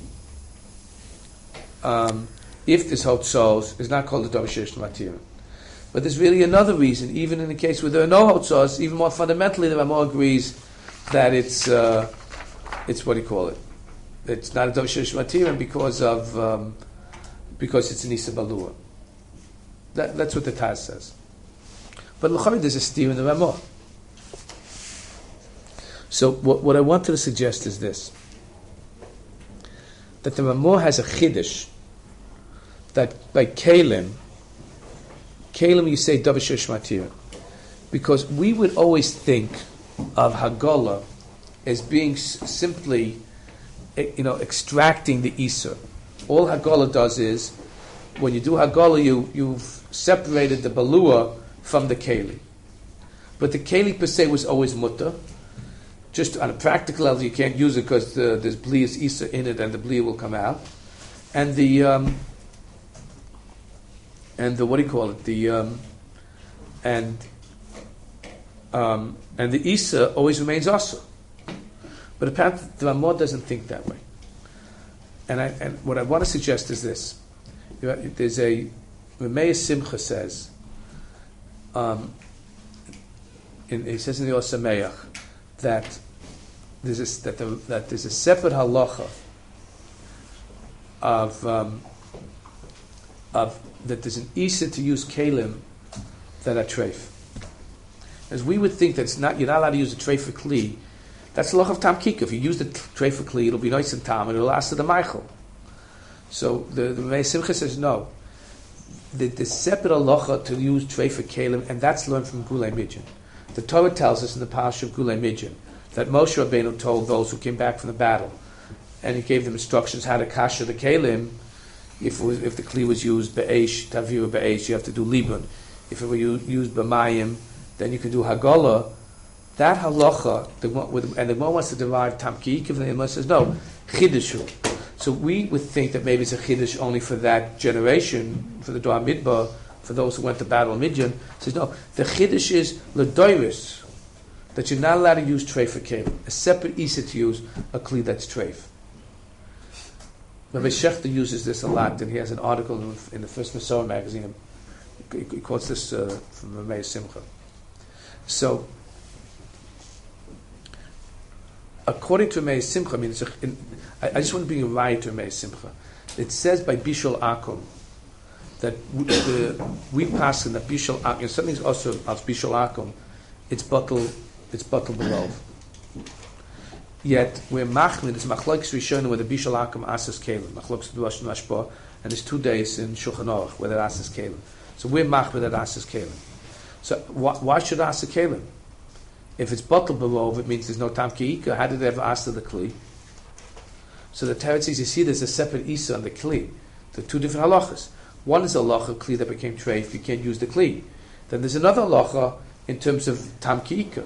um, if this Hotzos, is not called a Davishesh Matir. But there's really another reason, even in the case where there are no Hotzos, even more fundamentally, the Ramah agrees that it's, uh, it's what do you call it? It's not a Davishesh Matir because of, um, because it's an Isa Balua. That, that's what the Taz says. But l'chari there's a steer in the Ramah. So what, what I wanted to suggest is this: that the Ramah has a chiddush that by Kalim, Kalim you say Davishesh Matir, because we would always think of Hagala as being s- simply, you know, extracting the Isa. All Hagala does is, when you do Hagala, you you've separated the Balua from the Keli. But the Keli per se was always Mutta. Just on a practical level, you can't use it because the, there's Blias Isa in it and the Blia will come out. And the, um, and the, what do you call it? The, um, and, um, and the Isa always remains Asa. But apparently the Ramah doesn't think that way. And, I, and what I want to suggest is this. You know, there's a, Rameh Simcha says, Um, in, he says in the Osameach that there's a, that, the, that there's a separate halacha of um, of that there's an isa to use kalim that are treif. As we would think that it's not, you're not allowed to use a treif for kli. That's the halacha of tam kika. If you use the treif for kli, it'll be nice and tam, and it'll last to the Michael. So the the Rameh Simcha says no. The, the separate halacha to use treif for kalim, and that's learned from Gulei Midjan. The Torah tells us in the parasha of Gulei Midjan that Moshe Rabbeinu told those who came back from the battle, and he gave them instructions how to kasher the kalim. If it was, if the kli was used be'esh, taviru be'esh, you have to do libun. If it were used b'mayim, then you can do hagala. That halacha, the, and the Gemara wants to derive tam ki, and the Gemara says no, chidushu. So we would think that maybe it's a chiddush only for that generation, for the Dor Midbar, for those who went to battle in Midjan. Says no, the chiddush is l'doiris, that you're not allowed to use treif for kalim. A separate isa to use a kli that's treif. Rabbi Shechter uses this a lot, and he has an article in, in the First Masorah magazine. He, he quotes this uh, from Rameh Simcha. So, according to Rameh Simcha, I mean, it's a, in, I, I just want to bring a right to Rameh Simcha. It says by Bishul Akum that we, the, we pass in the Bishul Akum. Something's also of Bishul Akum. It's bottle. It's bottle below. Yet we're machmid. It's machlokes rishonim with the Bishul Akum asas kalim. Machlokes duash mashpa, and there's two days in Shulchan Aruch where they're asas kalim. So we're machmid at asas kalim. So why, why should asas kalim? If it's bottle below, it means there's no tam ki'ika. How did they ever ask the kli? So the Teretz says, you see, there's a separate isa on the kli. There are two different halachas. One is a halacha kli that became treif. You can't use the kli. Then there's another halacha in terms of tam ki'ika.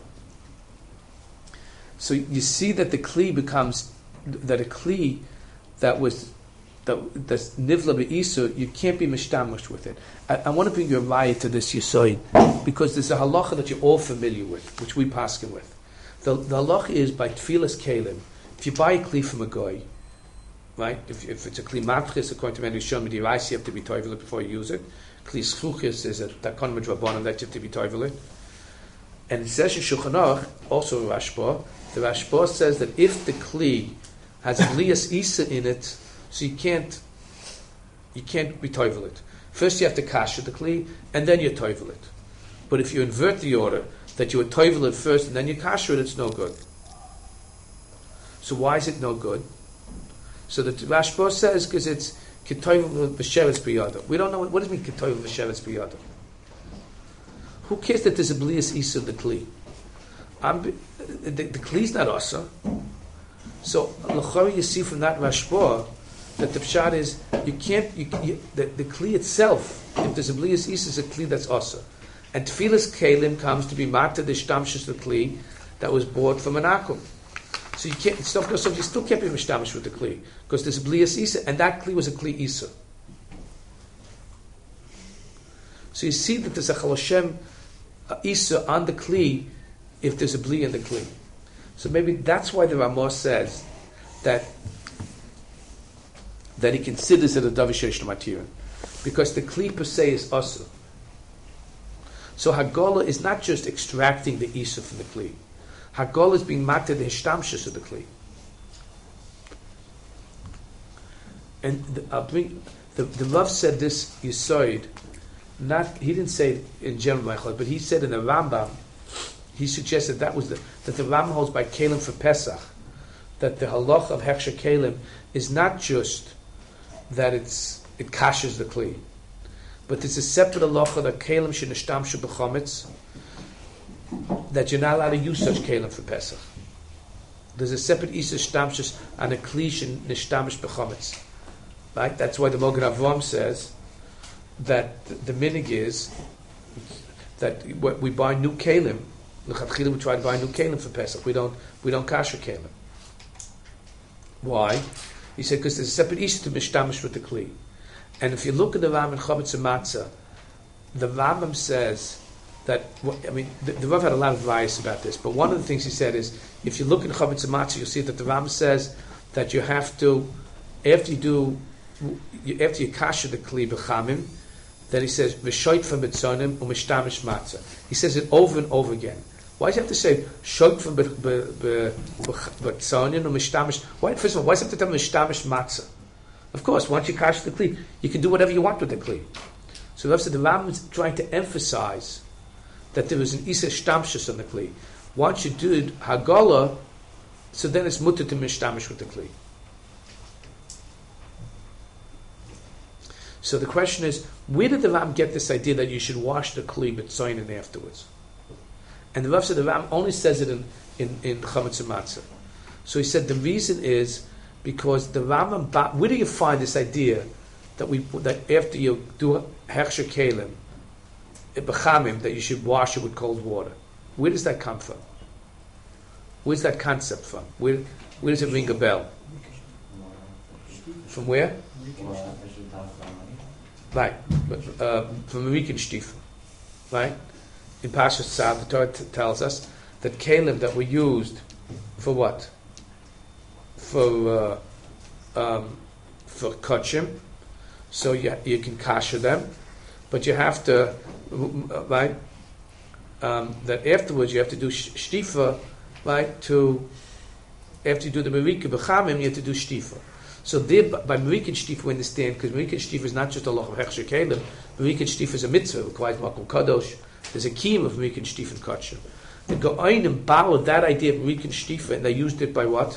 So you see that the kli becomes that a kli that was that that's nivla be'isa, you can't be mishtamish with it. I, I want to bring your raya to this yisoid because there's a halacha that you're all familiar with, which we paskin with. The, the halacha is by tfilas kalim. If you buy a kli from a guy, right? If, if it's a kli matchis, according to many Rishon Midirais, you have to be toivel before you use it. Kli schluchis is a takon midrabanan that you have to be toivel. And it says in Shulchan Aruch, also in Rashba, the Rashba says that if the kli has blias isa in it, so you can't you can't be toivel it. First you have to kasher the kli, and then you toivel it. But if you invert the order, that you would toivel it first and then you kasher it, it's no good. So why is it no good? So the Rashba says because it's ketoivel v'sheretz b'yada. We don't know what, what does it mean ketoivel v'sheretz b'yada. Who cares that there's a blias isa in the kli? I'm, the, the kli is not asa. So l'chari you see from that Rashba that the pshat is you can't you, you, the, the kli itself. If there's a blias isa, is a kli that's asa, and tfilas kalim comes to be matzah the shtamshus the kli that was bought from an akum. So you can't. So you still can't be mishtamish with the kli because there's a blias isa, and that kli was a kli isa. So you see that there's a chaloshem isa on the kli if there's a bli in the kli. So maybe that's why the Ramah says that that he considers it a davishesh matirin, because the kli per se is asa. So Hagolah is not just extracting the isa from the kli. Hagolah is being mated the hishtamshus of the kli. And the, I'll bring, the, the Rav said this Yisoid, not, he didn't say it in general, but he said in the Rambam, he suggested that was the, that the Rambam holds by Kalim for Pesach, that the halach of Heksha Kalim is not just that it's it kashes the kli, but it's a separate halacha that Kalim shenishtamshu b'chometz, that you're not allowed to use such Kalim for Pesach. There's a separate isa shtamshus on a kli shenishtamsh b'chometz. Right? That's why the Mogen Avram says that the, the minig is that we buy new Kalim. L'chadchila we try to buy new Kalim for Pesach. We don't we don't kasher Kalim. Why? He said because there's a separate issue to mishtamish with the kli. And if you look at the Ram and Chametz and Matzah, the Rambam says that, I mean, the, the Rav had a lot of advice about this, but one of the things he said is, if you look at Chametz and Matzah, you'll see that the Rambam says that you have to, after you do, after you kasher the kli b'chamim, then he says, v'shoit from betzonim u'mishtamish matzah. He says it over and over again. Why does he have to say shoit from betzonim u'mishtamish? Why, first of all, why does he have to tell mishtamish matzah? Of course, once you kasher the kli, you can do whatever you want with the kli. So Rav said the Rambam is trying to emphasize that there is an isa shtamshus on the kli. Once you do it, hagolah, so then it's mutter to mishtamish with the kli. So the question is, where did the Ram get this idea that you should wash the kli b'tzoyin afterwards? And the Rav said the Ram only says it in in, in Chametz and Matzah. So he said the reason is because the Rambam, where do you find this idea that we that after you do hechsher kelim, b'chamim, that you should wash it with cold water? Where does that come from? Where's that concept from? Where where does it ring a bell? From where? Right, uh, from Riken Shtifa, right? In Parshas Tzav, the Torah t- tells us that kelim that were used for what? For uh, um, for kachim, so you you can kasher them, but you have to, right? Um, that afterwards you have to do sh- shtifa, right? To after you do the merika b'chamim, you have to do shtifa. So there, by Merik and Shtifa we understand, because Merik and Shtifa is not just a loch of Hechsher Kelim, Merik and Shtifa is a mitzvah, it requires Makom Kadosh. There's a kiyum of Merik and Shtifa and Kachim. The Go'ayim borrowed that idea of Merik and Shtifa, and they used it by what?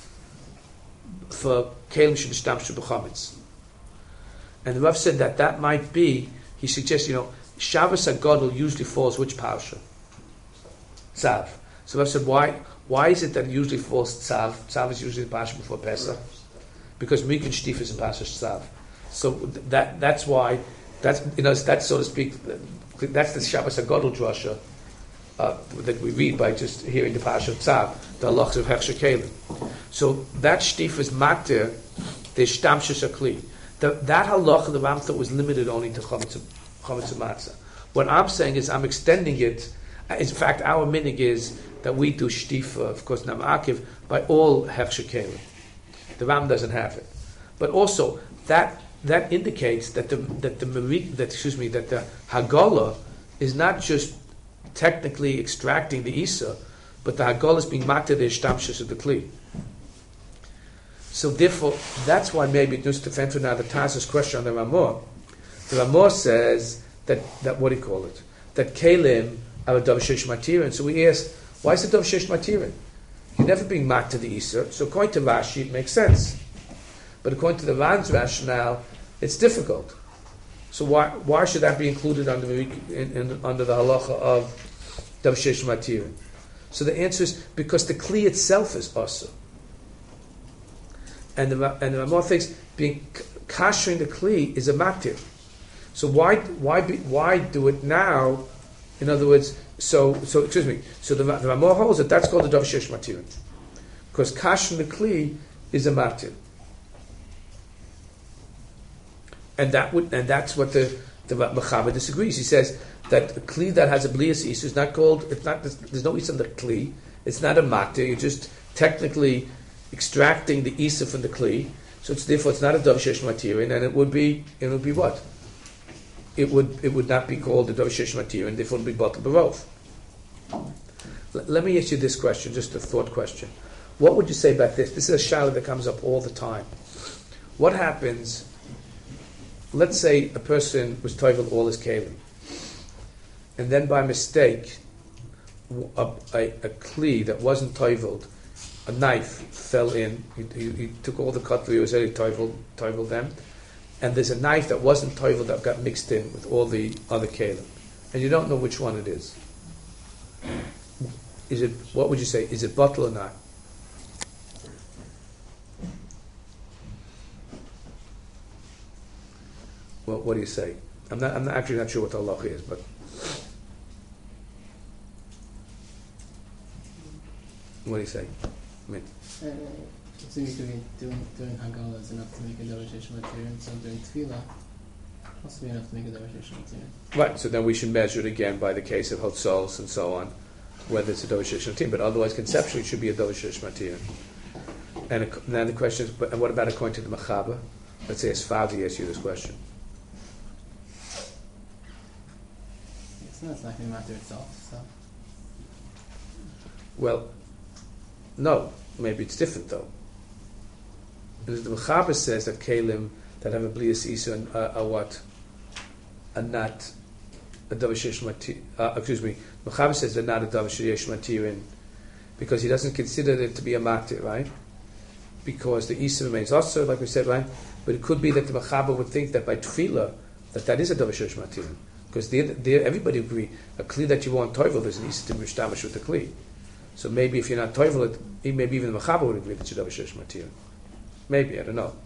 For Kelim Shemishtamshu B'chametz. And the Rav said that that might be, he suggests, you know, Shabbos HaGadol usually falls which parsha? Tzav. So the Rav said, why, why is it that it usually falls Tzav? Tzav is usually the parsha before Pesach. Because Merik and Shtifa is in Parshas Tzav, so that that's why that's you know that's so to speak that's the Shabbos HaGadol drasha uh, that we read by just hearing the Parshas Tzav, the halachos of Hechsher Kelim. So that Shtifa is matir the shtamshus hakli. That halacha the Ram thought was limited only to chametz chametz matzah. What I'm saying is I'm extending it. In fact, our minig is that we do Shtifa, of course, namakiv by all Hechsher Kelim. The Ram doesn't have it, but also that that indicates that the that the that excuse me that the Hagolah is not just technically extracting the Isa, but the Hagolah is being makta the ishtamshus of the Kli. So therefore, that's why maybe just to answer now the Taz's question on the Ramah, the Ramah says that that what do you call it? That Kalim are a davashesh matirin. So we ask, why is it davashesh matirin? You're never being marked to the Isser, so according to Rashi, it makes sense. But according to the Ran's rationale, it's difficult. So why why should that be included under the, in, in, under the halacha of Davshesh Matir? So the answer is because the Kli itself is Asa. And the, and the Ramah thinks being kashering the Kli is a Matir. So why why be, why do it now? In other words, so so excuse me. So the, the Ramah holds that that's called the Davshesh Matir. Because kashan the kli is a matir. And that would, and that's what the the Mechaber disagrees. He says that a kli that has a blias isu is not called. It's not. There's no isa in the kli. It's not a matir. You're just technically extracting the isa from the kli. So it's therefore it's not a davishesh material, and it would be it would be what? It would it would not be called a davishesh material, and therefore it would be batal barov. L- let me ask you this question, just a thought question. What would you say about this? This is a shaila that comes up all the time. What happens? Let's say a person was toivel all his kelim, and then by mistake, a, a, a kli that wasn't toiveled, a knife fell in. He, he, he took all the cutlery, he was already toiveled, toiveled them, and there's a knife that wasn't toiveled that got mixed in with all the other kelim, and you don't know which one it is. Is it? What would you say? Is it batal or not? Well, what do you say? I'm not. I'm not actually not sure what the halacha is, but what do you say? I mean, uh, so you could be doing doing hagala is enough to make a davishesh material, and so doing tefillah must be enough to make a davishesh material. right. So then we should measure it again by the case of hotzols and so on, whether it's a davishesh material. But otherwise, conceptually, it should be a davishesh material. And a, now the question is, but what about according to the Mechaber? Let's say Esfadi asks you this question. It's not, it's not going to matter itself. So. Well, no, maybe it's different though. Because the Mechaber says that kelim that have a blias isa are, are what? Are not a davishesh material. Uh, excuse me, Mechaber says they're not a davishesh material because he doesn't consider it to be a matir, right? Because the isa remains also, like we said, right? But it could be that the Mechaber would think that by tefillah that that is a davishesh material. Because there, there, everybody agree a kli that you want toivel there's an isa to mishtamish with the kli. So maybe if you're not toivel it, maybe even the Mechaber would agree that you're davishesh material. Maybe, I don't know.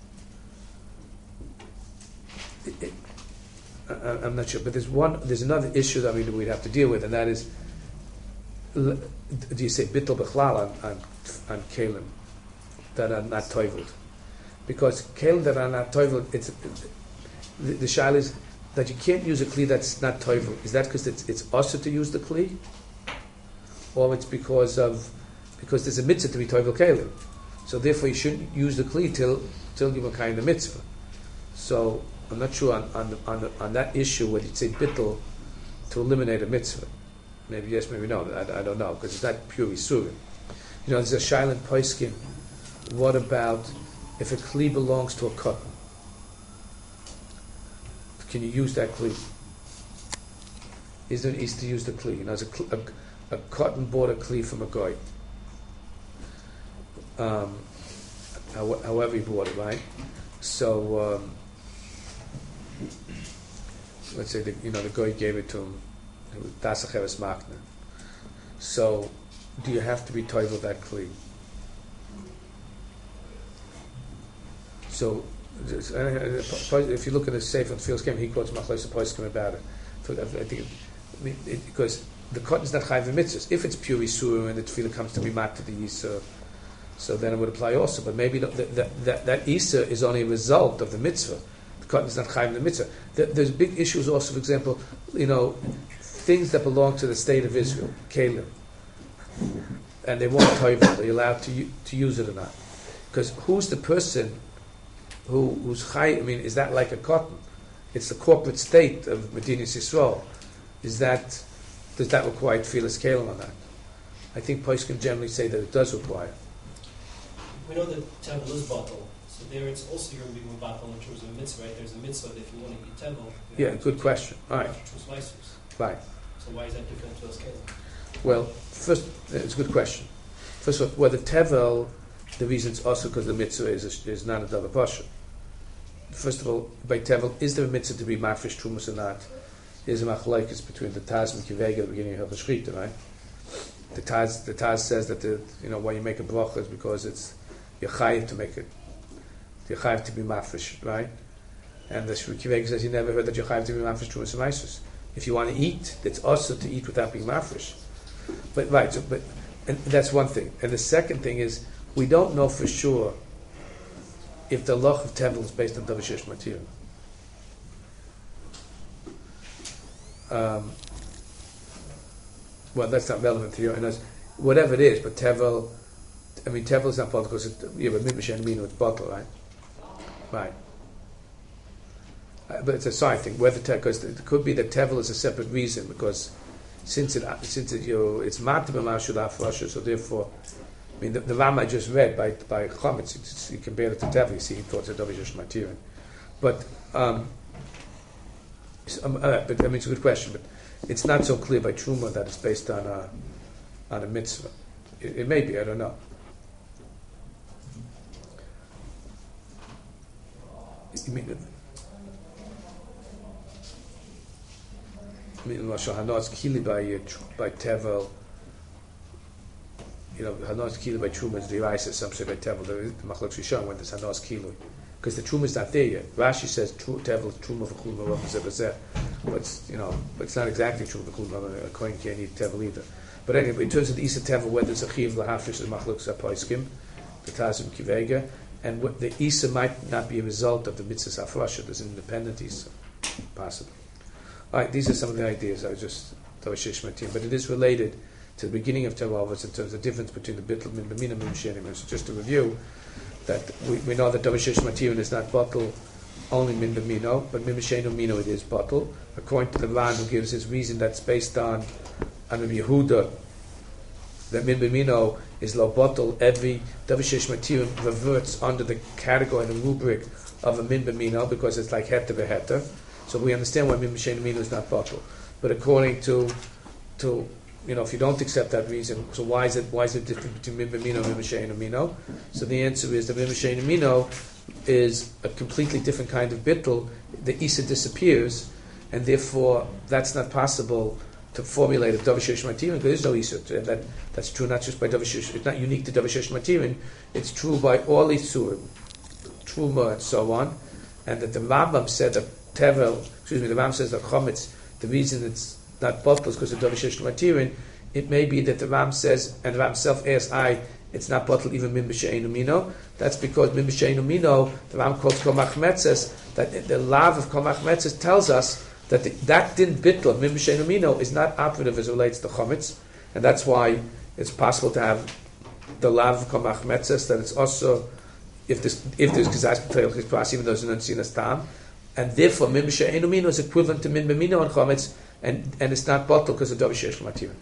It, it, I, I'm not sure, but there's one. There's another issue that we, we'd have to deal with, and that is: do you say bittul bechlal on on, on kelim that are not toiveled? Because kelim that are not toiveled, it's the, the shaila is that you can't use a kli that's not toiveled. Is that because it's it's also to use the kli, or it's because of because there's a mitzvah to be toivel kelim? So therefore, you shouldn't use the kli till till you makayim the mitzvah. So I'm not sure on on, the, on, the, on that issue whether you'd say bittul to eliminate a mitzvah. Maybe yes, maybe no. I, I don't know because it's not pure isurim. You know, there's a shaila poiskim. What about if a kli belongs to a cotton? Can you use that kli? Is there an east to use the kli? You know, a, a, a cotton bought a kli from a guy. Um, however he bought it, right? So um, let's say the, you know the guy gave it to him. It was Dasacheres Makna. So do you have to be toivel that kli? So if you look at the Sefer Fields game, he quotes Machlokes Poskim about it. I think it, I mean, it, because the cotton is not chayv mitzvahs. If it's pure isur and the tefillah comes to be mat to the isur, so then it would apply also. But maybe the, the, the, that that isur is only a result of the mitzvah. The cotton is not chayv the mitzvah. The, there's big issues also. For example, you know, things that belong to the state of Israel, kelim, and they want toivel. Are you allowed to to use it or not? Because who's the person who who's chay? I mean, is that like a cotton? It's the corporate state of Medinas Yisrael. Is that does that require tefillas kelim or not? I think poskim generally say that it does require. We know that tevel is bottle, so there it's also going to be more bottle in terms of a mitzvah, right? There's a mitzvah that if you want to eat tevel. Yeah, good question. All right. Right. So why is that different to us kelim? Well, first, it's a good question. First of all, whether tevel, the reason it's also because the mitzvah is, is not a davar pasha. First of all, by tevel, is there a mitzvah to be mafresh trumas or not? There's a machlokes between the Taz and Kivega at the beginning of the Shechita, right? The Taz, the Taz says that the, you know why you make a bracha is because it's you're chayiv to make it, you're chayiv to be mafresh, right? And the Kivega says you never heard that you're chayiv to be mafresh trumas and maisus. If you want to eat, it's also to eat without being mafresh. But right, so, but and that's one thing. And the second thing is we don't know for sure if the loch of tevel is based on davar sheyesh matir. Um, well, that's not relevant here. And as, whatever it is, but tevel, I mean, tevel is not bottle because it, yeah, but mid amino it's bottle, right? Right. Uh, but it's a side thing. Whether because it could be that tevel is a separate reason because since it since it you know, it's matam mashul afrasha, so therefore, I mean, the, the Ram I just read by by Chometz, it's, you compare it to tevel. You see, he thought it's a davar sheyesh matir, but. Um, So, um, uh, but I mean, it's a good question, but it's not so clear by Truma that it's based on a on a mitzvah. It, it may be, I don't know. I mean, I mean, Lashon Hanos Kili by uh, by Tevel. You know, Hanos Kili by Truma is deraisa. Some say by Tevel. The Machlok Rishon when there's Hanos Kili. Because the truma is not there yet. Rashi says tevel truma v'chul marav zebazeh, but it's, you know, but it's not exactly truma v'chul marav. A kohen can't eat tevel either. But anyway, in terms of the isa tevel, whether it's a chiv lahafish or machlok zapoiskim, the tazim kivega, and what the isa might not be a result of the mitzvah afrasha. There's an independent isa, possible. All right, these are some of the ideas I was just davar sheyesh matir, but it is related to the beginning of tevel avos in terms of the difference between the bittul min b'mina min shenim. So just to review. That we, we know that davar sheyesh matir is not bottle only min b'mino, but min b'sheinu mino it is bottle. According to the Ran who gives his reason that's based on on Rabbi Yehuda, that min b'mino is lo bottle. Every davar sheyesh matir reverts under the category and the rubric of a min b'mino because it's like heter v'heter. So we understand why min b'sheinu mino is not bottle. But according to to you know, if you don't accept that reason, so why is it why is it different between min b'mino and min b'sheinu mino? So the answer is that min b'sheinu mino is a completely different kind of bittul. The isa disappears, and therefore that's not possible to formulate a davar sheyesh matirin because there's no isa. And that that's true not just by davar sheyesh. It's not unique to davar sheyesh matirin. It's true by all isurim, truma and so on. And that the Rambam said that tevel, excuse me, the Rambam says that chometz, the reason it's not bottle because of davar sheyesh matirin. It may be that the Ram says, and the Ram himself asks, I, it's not bottle even min b'sheinu mino. That's because min b'sheinu mino, the Ram quotes Komach Metzes, that the lav of Komach Metzes tells us that the, that din bittul, min b'sheinu mino, is not operative as it relates to chometz, and that's why it's possible to have the lav of Komach Metzes, that it's also, if this, if there's kizas b'tayil chizpas, even though there's an unsinas tam, and therefore min b'sheinu mino is equivalent to min b'mino and chometz, and, and it's not bottle because of davar sheyesh matirin.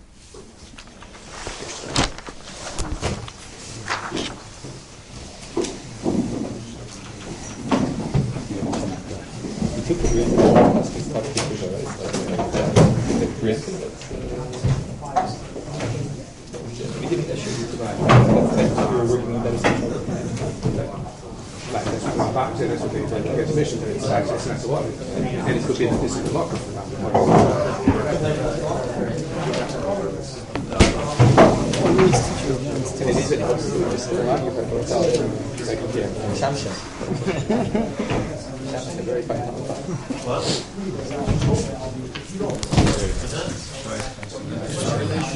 And it could be that this is the lock. Very fine.